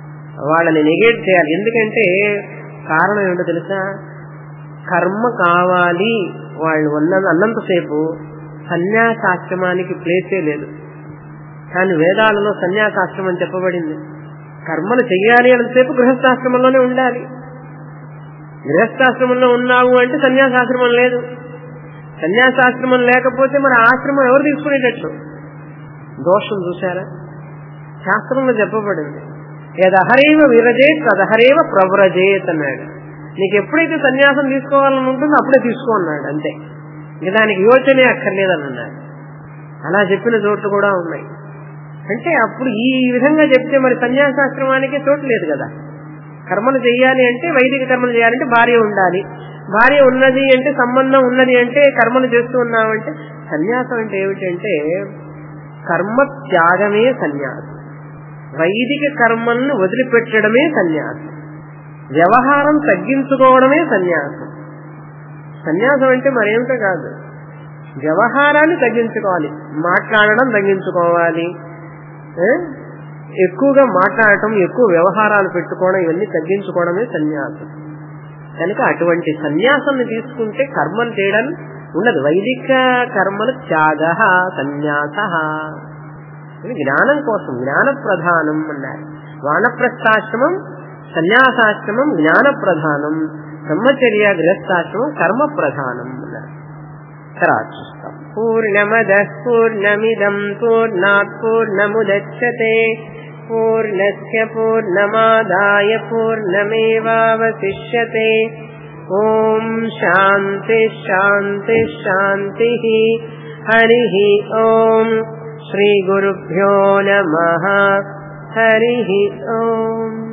వాళ్ళని నెగేట్ చేయాలి. ఎందుకంటే కారణం ఏమిటో తెలుసా, కర్మ కావాలి వాళ్ళు అన్నంతసేపు సన్యాసాశ్రమానికి ప్లేసే లేదు. కానీ వేదాలలో సన్యాసాశ్రమం చెప్పబడింది. కర్మలు చెయ్యాలి అన్నంతసేపు గృహస్థాశ్రమంలోనే ఉండాలి. గృహస్థాశ్రమంలో ఉన్నావు అంటే సన్యాసాశ్రమం లేదు. సన్యాసాశ్రమం లేకపోతే మరి ఆశ్రమం ఎవరు తీసుకునేటట్లు? దోషం చూశారా? శాస్త్రంలో చెప్పబడింది, యదహరేవ విరజేత్ తదహరేవ ప్రవ్రజేత్ అన్నాడు. నీకు ఎప్పుడైతే సన్యాసం తీసుకోవాలని ఉంటుందో అప్పుడే తీసుకో అన్నాడు. అంతే, ఇక దానికి యోచనే అక్కర్లేదని అన్నాడు. అలా చెప్పిన చోట్లు కూడా ఉన్నాయి. అంటే అప్పుడు ఈ విధంగా చెప్తే మరి సన్యాసాశ్రమానికి చోటు లేదు కదా. కర్మలు చేయాలి అంటే, వైదిక కర్మలు చేయాలంటే భార్య ఉండాలి. భార్య ఉన్నది అంటే, సంబంధం ఉన్నది అంటే, కర్మలు చేస్తూ ఉన్నామంటే, సన్యాసం అంటే ఏమిటంటే కర్మ త్యాగమే సన్యాసం. వైదిక కర్మలను వదిలిపెట్టడమే సన్యాసం. వ్యవహారం తగ్గించుకోవడమే సన్యాసం. సన్యాసం అంటే మరేమిటో కాదు, వ్యవహారాన్ని తగ్గించుకోవాలి, మాట్లాడడం తగ్గించుకోవాలి, ఎక్కువగా మాట్లాడటం, ఎక్కువ వ్యవహారాలు పెట్టుకోవడం, ఇవన్నీ తగ్గించుకోవడమే సన్యాసం. కనుక అటువంటి సన్యాసాన్ని తీసుకుంటే కర్మలు చేయడం ఉండదు. వైదిక కర్మలు త్యాగ సన్యాస. ఇది జ్ఞానం కోసం, జ్ఞాన ప్రధానం అన్నారు. వానప్రస్థాశ్రమం సన్యాసాశ్రమం జ్ఞాన ప్రధానం, బ్రహ్మచర్య గృహస్థాశ్రమం కర్మ ప్రధానం అన్నారు. తర్వాత చూస్తాం. పూర్ణమదః పూర్ణమిదం పూర్ణాత్ పూర్ణముదచ్యతే పూర్ణస్య పూర్ణమాదాయ పూర్ణమేవావశిష్యతే. ఓం శాంతి శాంతి శాంతి. హరిః ఓం. శ్రీ గురుభ్యో నమః. హరిః ఓం.